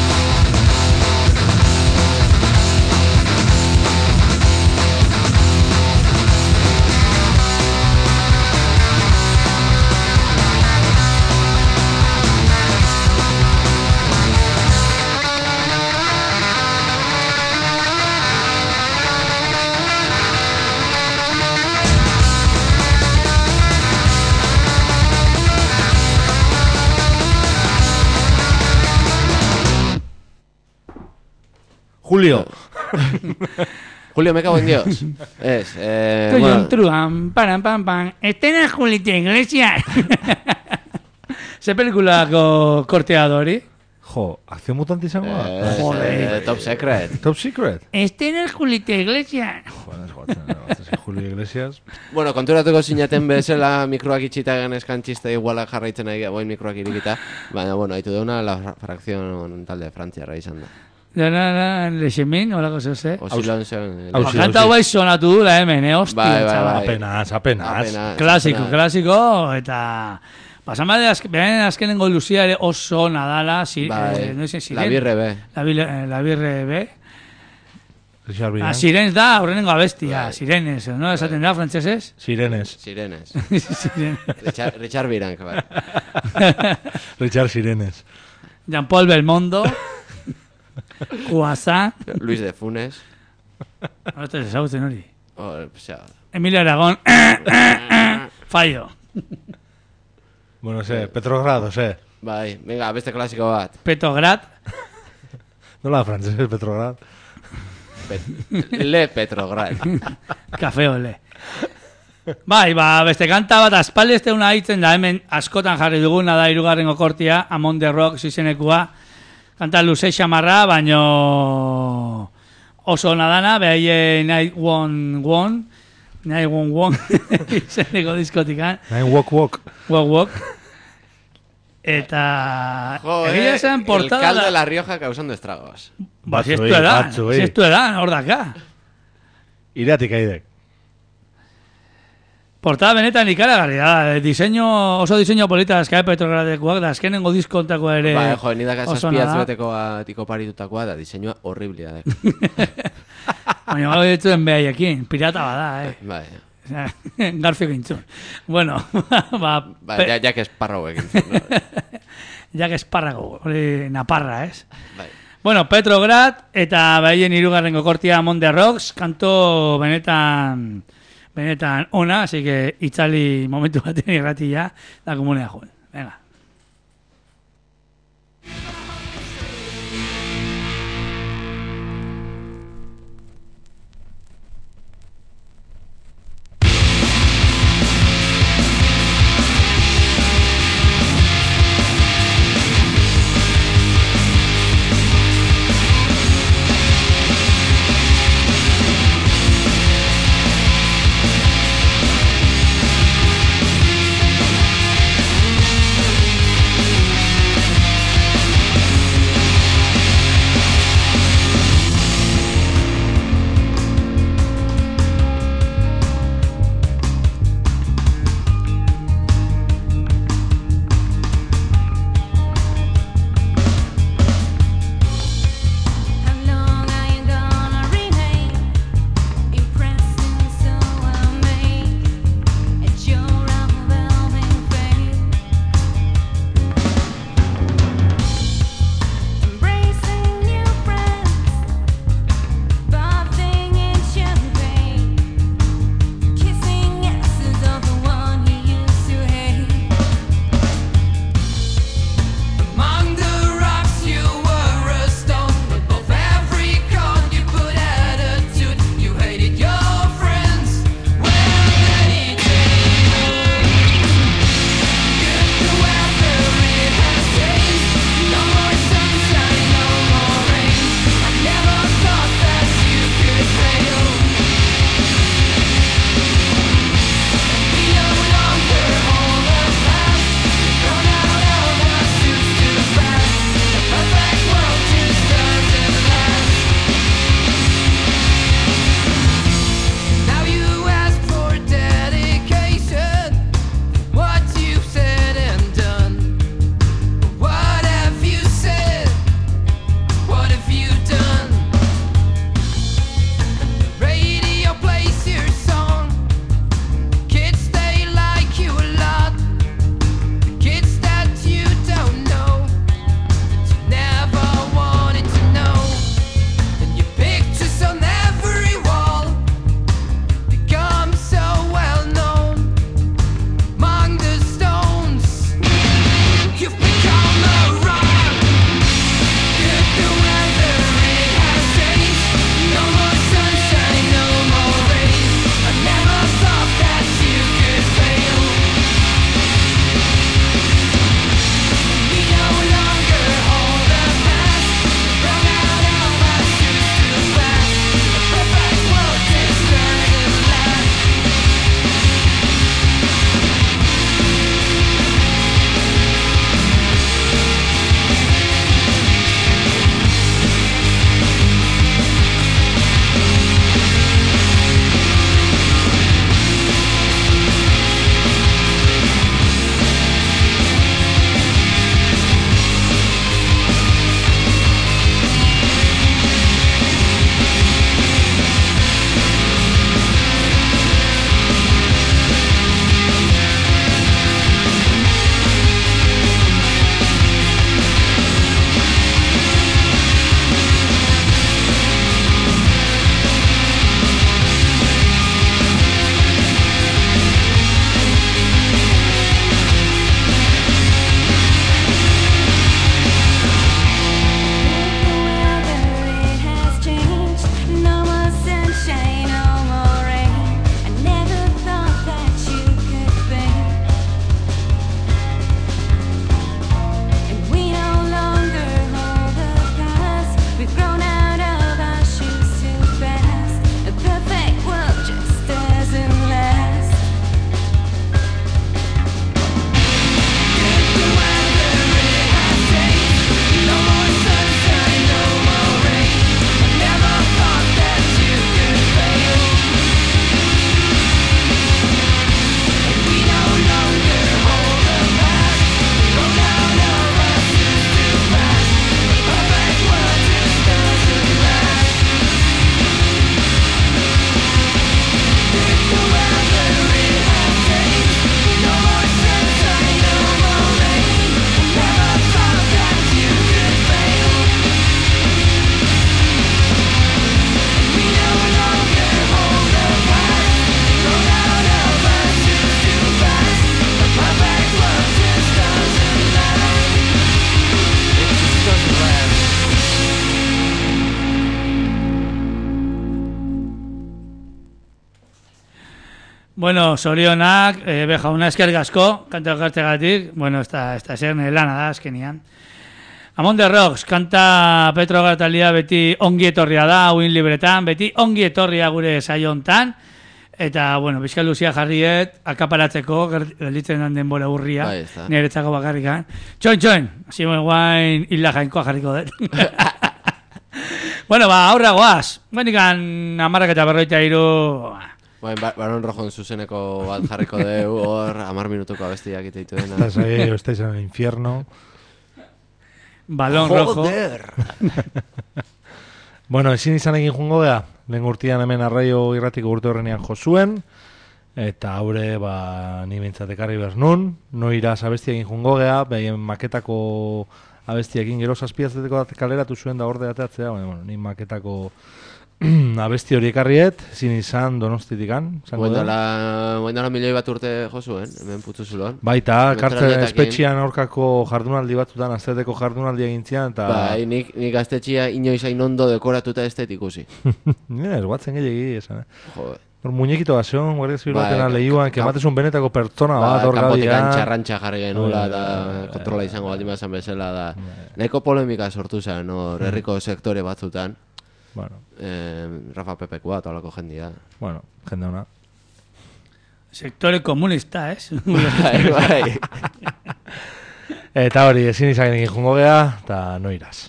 Julio. Julio, me cago en Dios. Ez, eh, Tuyo bueno, un truan, paran, pam, pam. Estena Julita Iglesias. Ze pelikulako korteado hori? Jo, akzio mutante izango da? eh, Joder. eh, Top Secret. Top Secret. Estena Julita Iglesias. Joder, ez goatzen, ez goatzen, Julio Iglesias. Bueno, konturatuko zinaten bezala mikroak itxita genezkan txiste iguala jarraitzen nahi, boin mikroak irikita. Baina, bueno, haitu deuna La Fracción talde frantziarra izan da. Dana, Lexemin, holako zeus, eh? Osilon zen. Ausi, Kanta ausi. bai sonatu dula hemen, eh? Hostia, Bai, bai, chaval. bai. Apenas, apenas. Apenas, Klasiko, apenas. klasiko, eta... Pasamade, azk, behen azkenengo luzia ere oso nadala, si, Bai, eh, no sé, siren. la birre be. La, birre, eh, la birre be. Richard Ah, Viren. Sirens da, aurrenengo abestia, Bai. Sirenes, no? Esaten da, frantzesez? Sirenes. Sirenes. Sirenes. Richard, Richard Virank, bai. Richard Sirenes. Jean-Paul Belmondo, Cuasá, Luis de Funes. no te ezagutzen hori. O, osea, Emilio Aragón, fallo. Bueno, sé, Petrograd, sé. bai, venga, beste klasiko bat. Petrograd, Nola frantzes, Petrograd. Pet Le Petrograd. Café Ole. Bai, ba, beste kanta bat aspaldi ez una hitzen da hemen askotan jarri duguna da hirugarrengo kortia, Amon the Rock izenekua. Kanta luze xamarra, baino oso nadana, behaie Night One One, Night One One, izeneko diskotikan, Nain walk walk. Walk Walk. Eta... Jo, egia eh, esan el portada... caldo de La Rioja causando estragos. Ba, si Batzuei, estu edan, batzuei. si estu edan, hor daka. Iratik aidek. Portada benetan ikaragarri da, eh, diseño, oso diseño polita azkae Petrogradekoak, da azkenengo diskontakoa ere... Bai, jo, ni daka oso zazpiatz nada. beteko atiko paritutakoa da, diseinua horriblia da. Baina gau dituen behaiekin, pirata bada, eh. Bai, Osea, Garfio gintzun. Bueno, ba... bai, pe- ja, Jack Sparrow egin zen, no? Jack Esparrago, hori naparra, ez? Bai. Bueno, Petrograd, eta behaien hirugarrengo kortia Amon the Rocks, kanto benetan... Benetan ona, así que itzali momentu baten irratia da komunea joan. Venga. Thank Bueno, sorionak, eh, be jauna eskerrik asko, kanta ekartzegatik, bueno, ez da, ez da zer lana da, azkenian. Amon de Rocks, kanta Petro Gartalia beti ongi etorria da, uin libretan, beti ongi etorria gure saio hontan, eta, bueno, bizkal luzia jarriet, akaparatzeko, gelditzen den denbora urria, Bai, ez da. niretzako bakarrikan. Txoin, txoin, hasi guain hila jainkoa jarriko dut. Bueno, ba, aurra goaz, benikan amarrak eta berroita iru... Bain, ba- Baron Rojon zuzeneko bat jarriko deu, hor, amar minutuko abestiak iteitu dena. Estás ahí, o estáis en el infierno. Balón rojo. Bueno, ezin izan egin jungo gea, lehen urtean hemen arraio irratiko urte horrenean jo zuen, eta haure, ba, ni bintzat ekarri behar nun, no iraz abestia egin jungo gea, behien maketako abestiekin gero zazpiazeteko kaleratu zuen da orde ateatzea, baina, bueno, ni maketako abesti hori ekarriet, ezin izan donostitikan, zango da. Buendala milioi bat urte jo zuen, hemen putzu zulon. Baita, kartzen Metralletakin. espetxian aurkako jardunaldi batzutan, azteteko jardunaldi egintzian, eta... Bai, nik, nik gaztetxia inoiz hain ondo dekoratuta ez dut ikusi. Ez, guatzen gehiagi, esan, eh? Jo, Hor muñekito bazion, guardia zibil Bai, batena ka- lehioan, ka- kematezun benetako pertsona ba, bat hor kanpotikan gadia. txarrantxa jarri genula, Bai, da bai, kontrola izango bat imazan bezala, da nahiko polemika sortu zen, hor, herriko sektore batzutan. Bueno, Eh, Rafa Pepekua eta holako jendia. bueno, jende ona. Sektore komunista, ez? Bai, bai. Eta hori, ezin izan egin jungo gea, eta no iraz.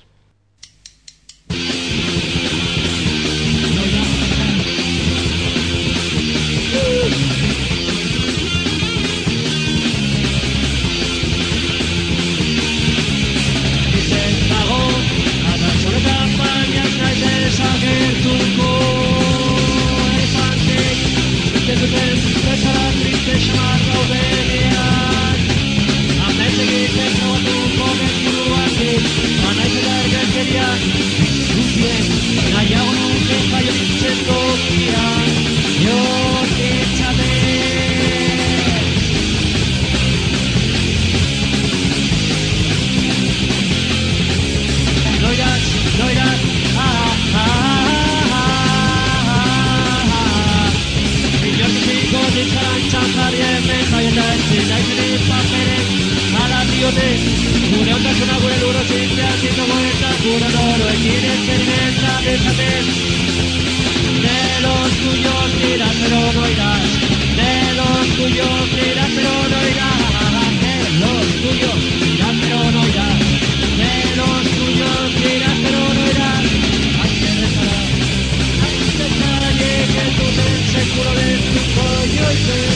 Gure ondasuna gure luro zintzea zinto goetan gure loro ekin experimenta bésate de los tuyos dirás pero no irás de los tuyos dirás pero no irás de los tuyos dirás pero no irás de los tuyos dirás pero no irás hay que rezar hay que rezar que tú te seguro de tu coño y te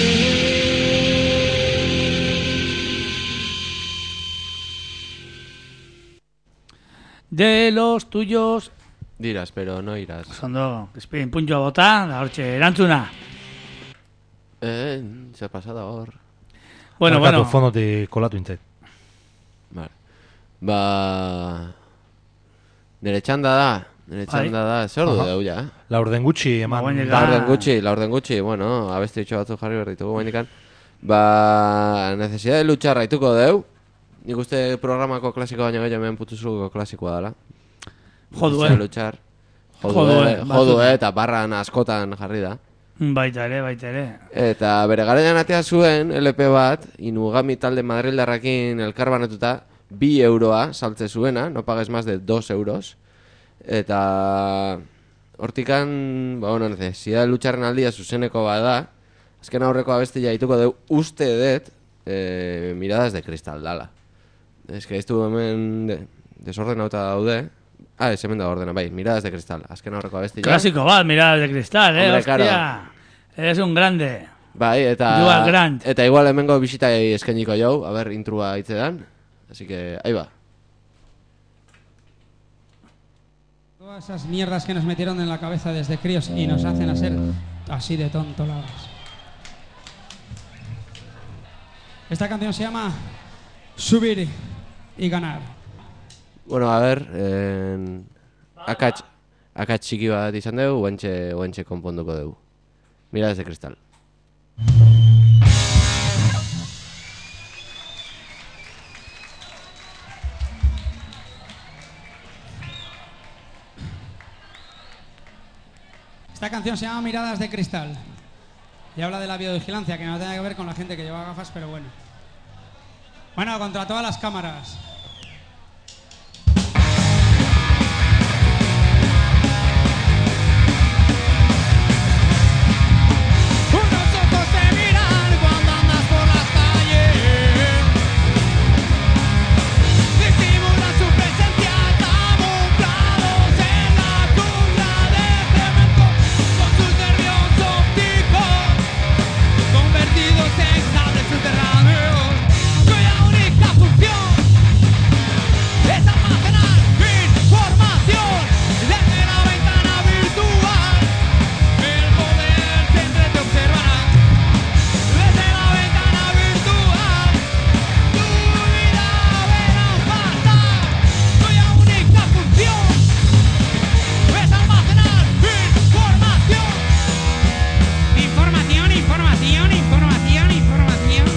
De los tuyos... Dirás, pero no irás. Zondo, espin puntxoa bota, da hortxe, erantzuna. Eh, se pasada hor. Bueno, Markatu bueno. fondotik kolatu intzait. Vale. Ba... Nere txanda da. Nere Bai. txanda da. Zer ordu Aha. deu ja? La orden gutxi eman. Ba, guainik La Ah. orden gutxi, la orden gutxi. Bueno, abesti itxo batzu jarri behar ditugu bainikan. Ba... Necesidad de luchar raituko deu. Nik uste programako klasiko baino gehiago hemen putuzuluko klasikoa dela. Jodu, Necesidad de eh? luchar. Jodu, Jodu, eh, eh? Jodu, batzutan. eh? Eta barran askotan jarri da. Baita ere, baita ere. Eta bere garaian atea zuen L P bat, Inugami talde madrildarrakin elkarbanatuta, bi euroa saltze zuena, no pagues más de dos euros. Eta hortikan, ba, bueno, necesidad de lucharren aldia zuzeneko bada, azken aurreko abestia dituko deu, uste dut, eh, miradas de cristal dala. Ez que ez du hemen de, desordenauta daude. Ah, ez hemen da ordena, bai, miradas de cristal. Azken aurreko abestia. Klasiko bat, mirada de cristal, eh? Hombre, Hostia, claro. eres un grande. Bai, eta You are grand. eta igual hemengo bisitai eskainiko jau, a ber, intrua hitzedan. Así que, ahí va. Todas esas mierdas que nos metieron en la cabeza desde críos y nos hacen a ser así de tontoladas. Esta canción se llama Subir y Ganar. Bueno, a ver, en... akats, akats txiki bat izan dugu, oentxe, oentxe konponduko dugu. Mira desde cristal. Esta canción se llama Miradas de Cristal. Y habla de la videovigilancia, que no tiene que ver con la gente que lleva gafas, pero bueno. Bueno, contra todas las cámaras. Unos ojos te miran cuando andas por las calles. Disimulan su presencia camuflados en la jungla de cemento, con sus nervios ópticos convertidos en cables subterráneos, cuya única función es almacenar información desde la ventana virtual. El poder siempre te observará desde la ventana virtual. Tu vida verás pasar, cuya única función es almacenar información. Información, información, información, información.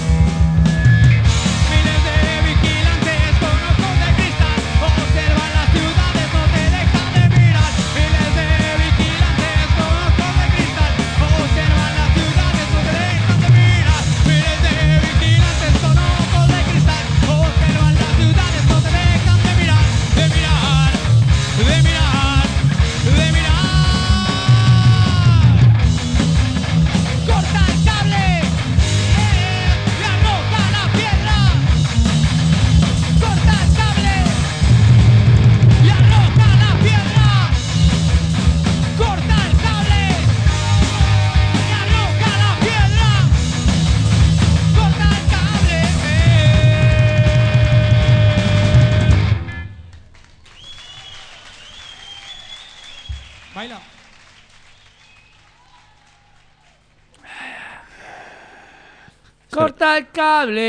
Miles de vigilantes con ojos de cristal observan las ciudades, no te dejan de mirar. Miles de vigilantes con ojos de cristal observan las ciudades, no te dejan de mirar. Miles de vigilantes con ojos de cristal observan las ciudades, no te dejan de mirar, de mirar, de mirar, de mirar. Corta el cable, eh, le arroja la piedra. Corta el cable, le arroja la piedra. Corta el cable, le arroja la piedra. Corta el cable. Baila. Corta el cable.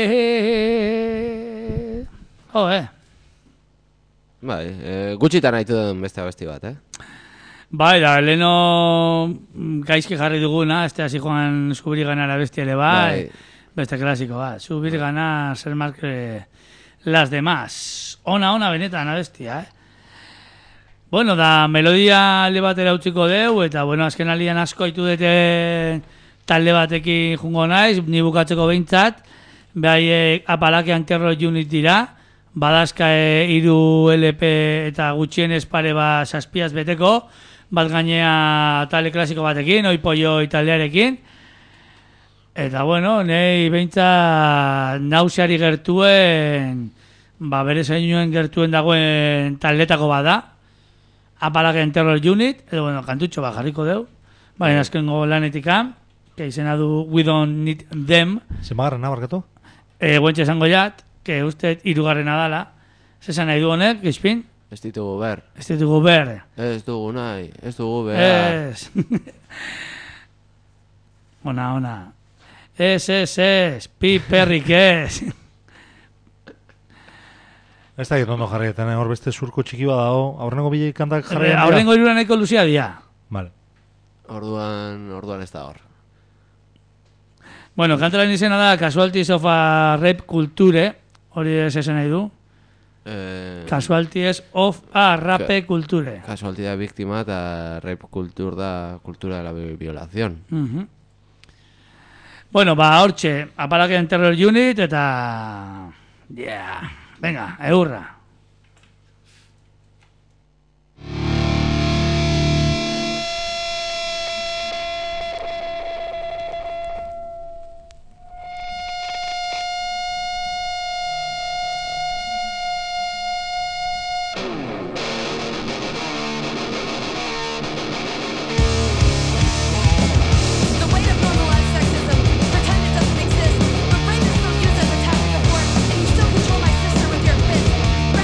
Joder. Bai, e, gutxitan haitu den beste abesti bat, eh? Bai, da, leheno mm, gaizki jarri duguna, este hasi joan subir ganar bestia ere bai. Bai. Beste klasiko bat, subir ganar ser más que las demás. Ona, ona, benetan abestia, eh? Bueno, da, melodia alde batera utziko deu, eta, bueno, azken alian asko haitu dute talde batekin jungo naiz, ni bukatzeko behintzat, behaiek apalakean terror unit dira, badazka e, iru L P eta gutxienez pare bat zazpiaz beteko, bat gainea talde klasiko batekin, oi pollo taldearekin, eta bueno, nei behintzat nauseari gertuen, ba bere zainuen gertuen dagoen taldetako bada, apalakean terror unit, edo bueno, kantutxo bat jarriko deu, baina azkengo lanetikan, que izena du We Don't Need Them, Zemagarrena barkatu? e, guentxe esango jat, que uste irugarrena dala, zesan nahi du honek, gizpin, Ez ditugu ber. ez ditugu ber, Ez dugu nahi, ez dugu behar. ez, ona, ona, ez, ez, ez, pi perrik ez, Ez da ondo jarrietan, eh? Hor beste surko txiki bat dago. Aurreneko bile kantak E, jarrietan. aurrengo irura nahiko luzia dia. Vale. Orduan, orduan ez da hor. Bueno, kantaren izena da Casualties of a Rape Culture, hori ez esan nahi du, Eh, Casualties of a Rape Ka- Culture. Casualidad víctima eta rape culture da cultura de la vi- violación. Mhm. Bueno, ba, hortxe, apalaken Terror Unit eta... Yeah. Venga, eurra. The way to normalize sexism, pretend it doesn't exist, but rape is still used as a tactic of work, and you still control my sister with your fist.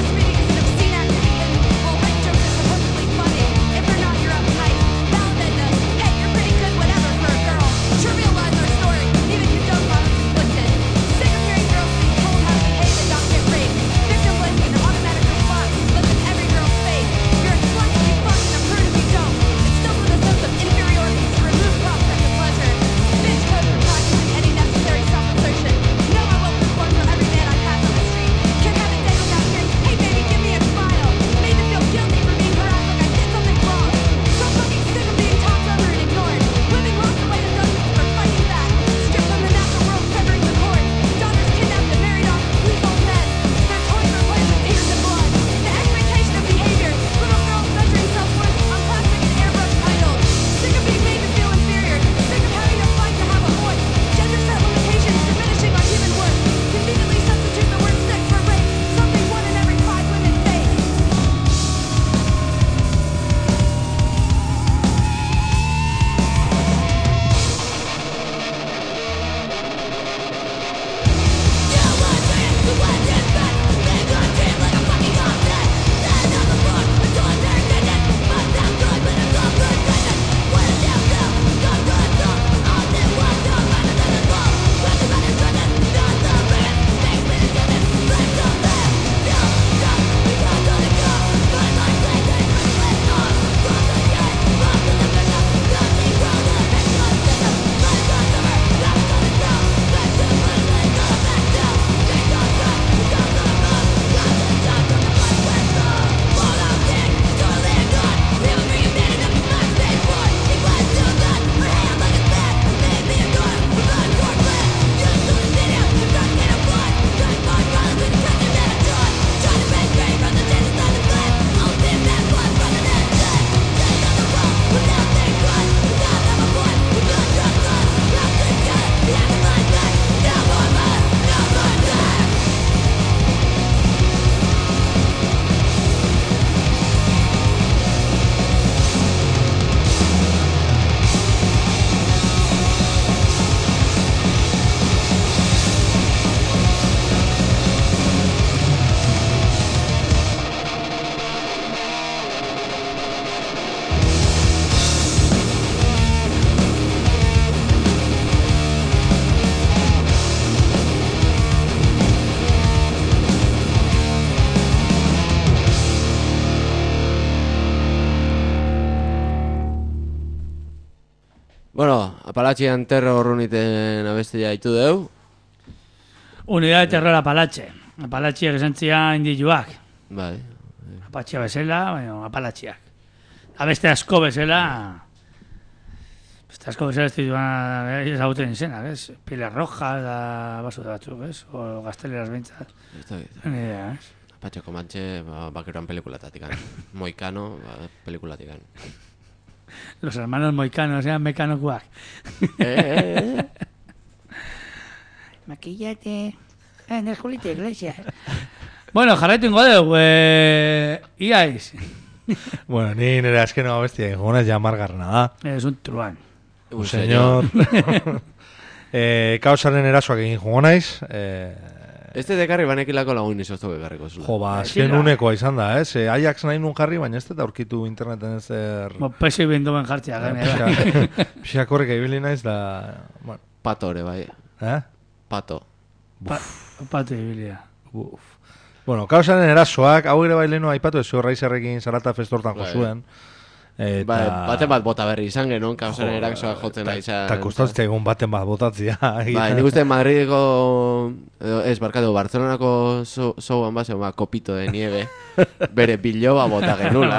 Bueno, Apalatxian terro urruniten abestia haitu deu. Unidad de terror Apalache. Apalatxiak esan zia indijuak. Bai. Apatxia bezala, bueno, Apalatxiak. Abeste asko bezala... Beste asko bezala ez dituan ezagutzen izenak, ez? Pile roja, da basu da batzuk, ez? O gazteleras behintzat. Ni idea, ez? Apache Comanche, ba, bakeroan pelikulatatik. Moikano, ba, pelikulatikan. Los hermanos moicanos eran mecanocuac. Eh, eh, eh. Maquillate. En el Julito Iglesias. Bueno, jarraitu ingo dugu, eh, iaiz. Bueno, ni nire azkeno bestia ingona ja margarna da. Es un truán. Un señor. eh, Kaosaren erasoak egin jongo naiz. Eh, Este dekarri banekilako lagun izoztu bekarriko zula. jo, ba, azken unekoa izan da, ez? Eh, Ajax nahi nun jarri, baina ez dut aurkitu interneten ez er... Bo, pesi bindu ben jartzea, gane. Pixak horrek ibili naiz da... Bueno. Pato ere, bai. Eh? Pato. Pa, pato ibilia. Uf. Bueno, Kaosaren erasoak, hau ere baileno aipatu ez Raizerrekin Zarata festortan jo zuen. Eta... Bai, baten bat bota berri izan genuen, Kaosaren erasoak jotzen da izan. Eta kustatzea egun baten bat botatzea. Bai, nik uste Madrideko, edo, ez, barkatu, Barcelonako zouan bat, ba, kopito de nieve, bere biloba bota genula.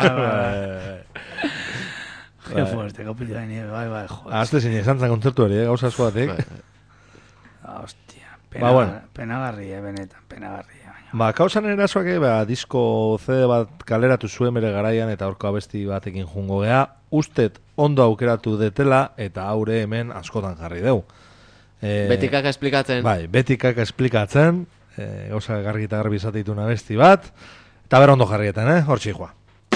Qué fuerte, kopito de nieve, bai, bai, joder. Azte zine, esan zan kontzertu hori, eh, gauza askoatik. Hostia, pena, Ba, bueno. penagarri, eh, benetan, penagarri. Ba, Kaosaren erasoak, eh, ba, disko C D bat kaleratu zuen bere garaian eta horko abesti batekin jungo gea. Ustet ondo aukeratu detela eta haure hemen askotan jarri deu. E, Betikak esplikatzen. Bai, betikak esplikatzen, e, gauza gargi eta garbi izatitun abesti bat, eta ber ondo jarrietan, eh? Hor txikoa.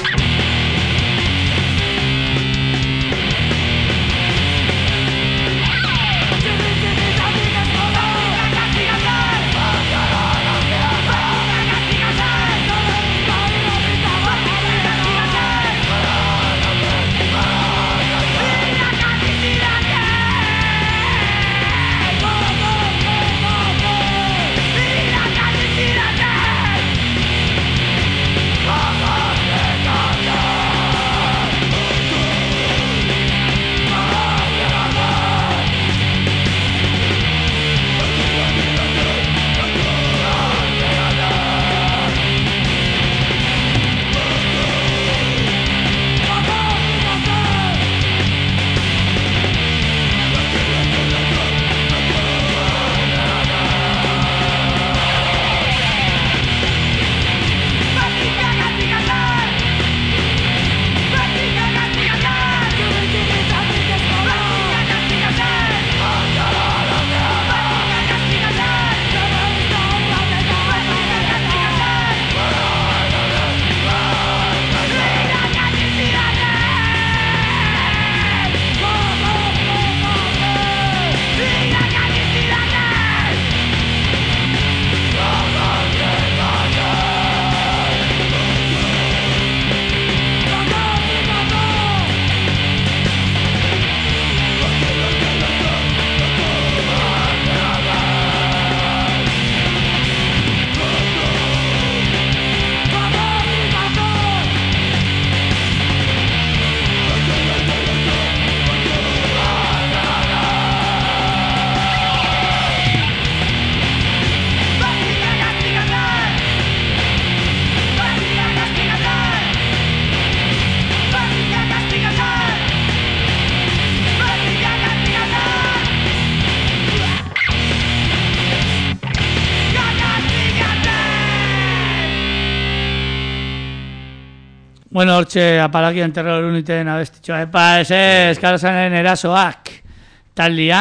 Bueno, hortxe apalakian terror uniten abestitxoa. Epa, ez ez, Kaosaren erasoak taldia.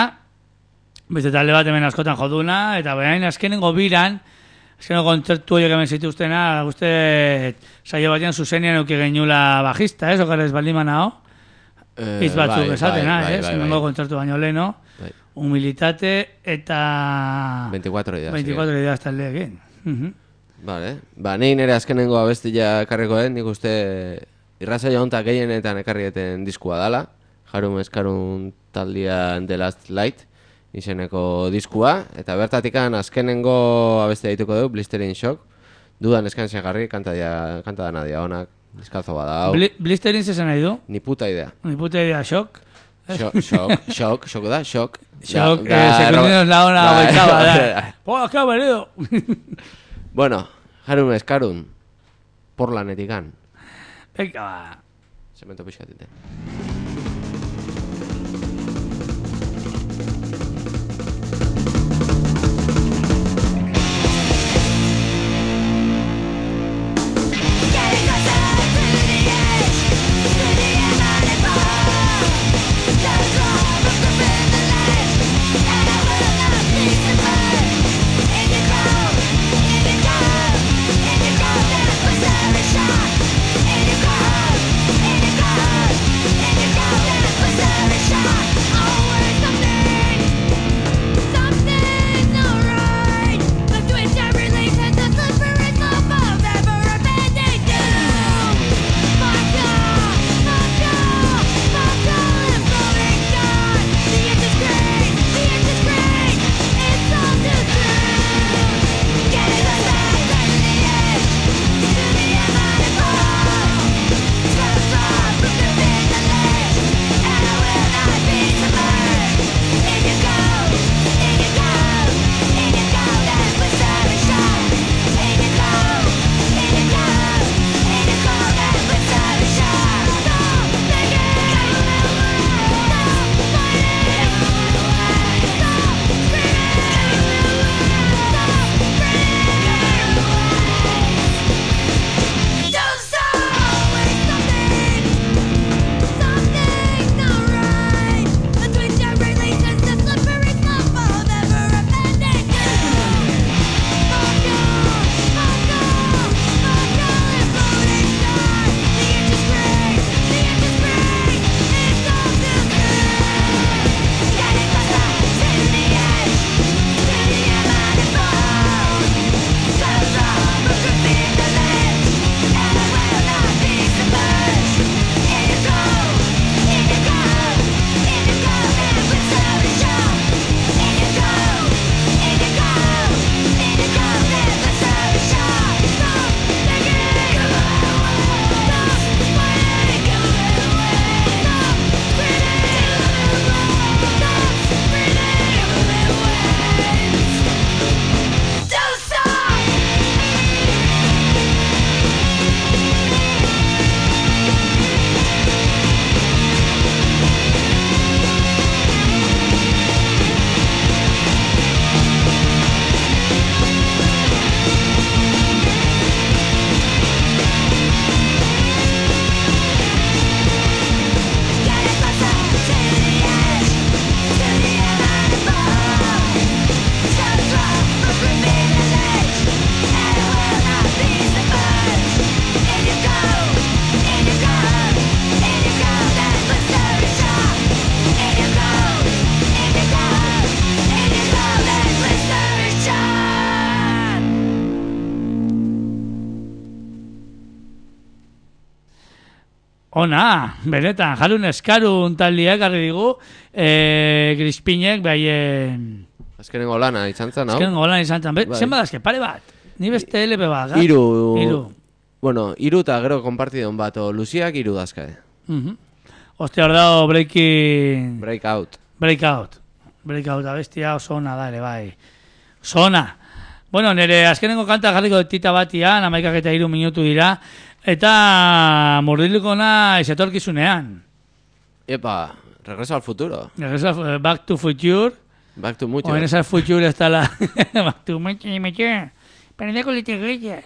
Beste talde bat hemen askotan joduna, eta behain azkenengo biran, azkenengo kontzertu horiek hemen zituztena, uste saio batean zuzenian euki genula bajista, ez? Okarez baldiman hau? Eh, Hitz batzuk bai, esatena, bai, ez? bai, Hemengo bai. kontzertu baino leheno. Bai. Humilitate eta... veinticuatro ideas. veinticuatro ideas taldeekin. Mhm. Vale. Ba, ni nire azkenengo abestia ekarriko den, nik uste irrazaio hontak gehienetan ekarrieten diskua dala. Jarum eskarun taldian The Last Light izeneko diskua, eta bertatikan azkenengo abestia dituko dugu, Blistering Shock. Dudan eskantzen jarri, kanta, dia, kanta dana dia honak, diskazo bada hau. Bli, Blistering zezen nahi du? Ni puta idea. Ni puta idea shock. Xok, xok, xok, xok da, xok. Xok, Da- eh, da- sekundinoz la ona Bai, baitaba, da. bai. Poa, que ha venido. Bueno, jarun eskarun, porlanetikan. Venga, ba. Zemento pixkatite. Ona, benetan, jarun eskarun taldiak garri digu, e, Grispinek, behaien... Azkenengo lana izan zen, hau? Azkenengo lan izan zen, be, Bai. zenbat azke, pare bat, ni beste L P bat, ga? Iru. Iru. Bueno, iru eta gero konpartidon bat, o Luziak iru dazka. Mhm. Ostia, hor dago breaking... Breakout. Breakout. Breakout abestia oso ona da ere, bai. Oso ona. Bueno, nire azkenengo kanta jarriko tita batian, amaikak eta iru minutu dira, eta murdiluko naiz etorkizunean. Epa, regreso al futuro. Regresa, eh, Back to Future. Back to mucho. O en esa Future está la... Back to Future. Penedeko litigilla.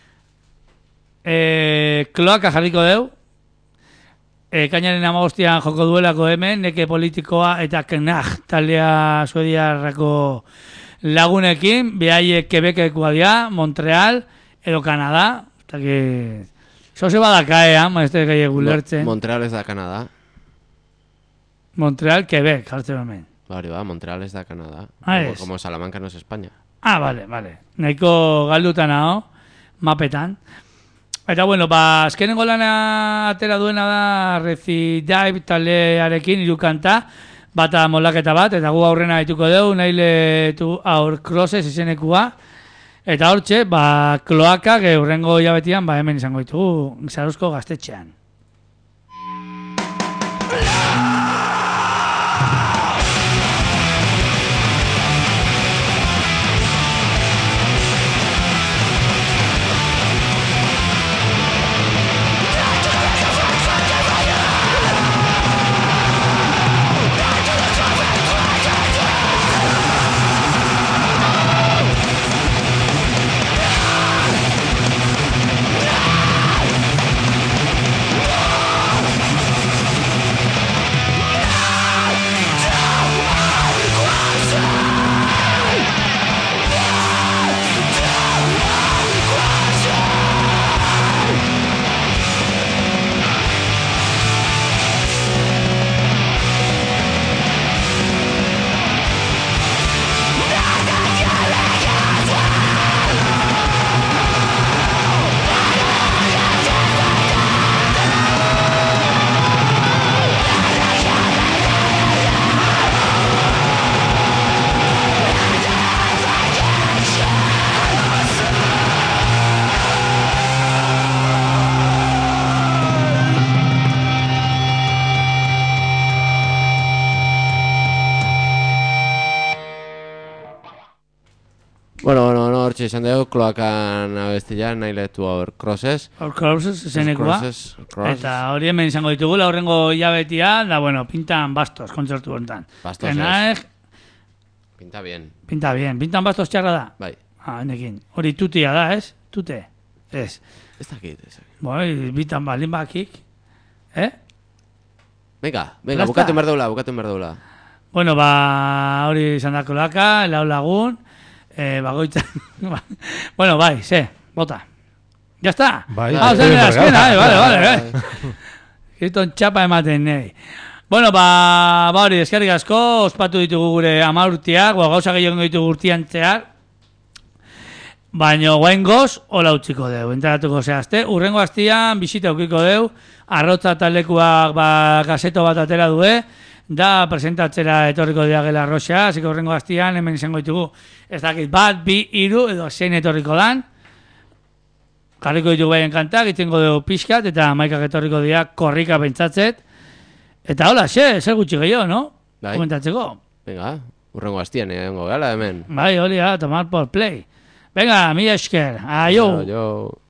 Eh, kloaka jarriko deu. E, kainaren amagostian joko duelako hemen, neke politikoa eta Knag taldea suediarrako lagunekin, behaiek Quebekekoa dira, Montreal, edo Kanada, eta que... Zoze badakae, ama, ez da gai egulertzen. Montreal ez da Kanada. Montreal, Quebec, jartzen hemen. Bari ba, Montreal ez da Kanada. Ah, como, ez. como Salamanca no es España. Ah, vale, vale. Nahiko galduta nao, mapetan. Eta bueno, ba, azkenengo lana atera duena da Recidive taldearekin hiru kanta, bata moldaketa bat, eta gu aurrena dituko dugu, nahi tu Our Crosses izenekua. Eta hortxe, ba, kloaka, geurrengo hilabetian, ba, hemen izango ditugu, Zaruzko gaztetxean. Love! hortxe izan dugu, kloakan abestia, nahi lehetu hor, crosses. Hor crosses, zenekua. Crosses, crosses. Eta hori hemen izango ditugu, laurrengo hilabetia, da bueno, pintan bastos, kontzertu hontan. Bastos Enaek, Pinta bien. pinta bien, pintan bastos txarra da. Bai. Ah, nekin. Hori tutia da, ez? Tute. Ez. Ez dakit, ez dakit. Boi, bitan balin bakik. Eh? Venga, venga, Plasta. bukatu merdola, bukatu merdola. Bueno, ba, hori izan dako laka, lau lagun, eh, bagoitzan, bueno, bai, ze, bota. Ya está. Bai, ah, bai, zen, bai, azkena, bai, eh, vale, bai, vale, bai. Kriston txapa ematen nahi. Bueno, ba, ba hori, eskerrik asko, ospatu ditugu gure ama urtiak, ba, gauza gehiago ditugu urtian zehar, baina guain goz, hola utziko deu, enteratuko zehazte, urrengo hastian, bisita eukiko deu, arrotza talekuak ba, gazeto bat atera due, da presentatzera etorriko diagela arroxa, hasiko urrengo hastian, hemen izango ditugu, ez dakit, bat, bi, hiru edo zein etorriko dan, jarriko ditugu baien kantak, itengo dugu pixkat, eta maikak etorriko dira korrika pentsatzet, eta hola, xe, zer gutxi gehiago, no? Bai. Komentatzeko. Venga, urrengo hastian egongo gala hemen. Bai, hori, tomar por play. Venga, mila esker, aio. Jo, jo.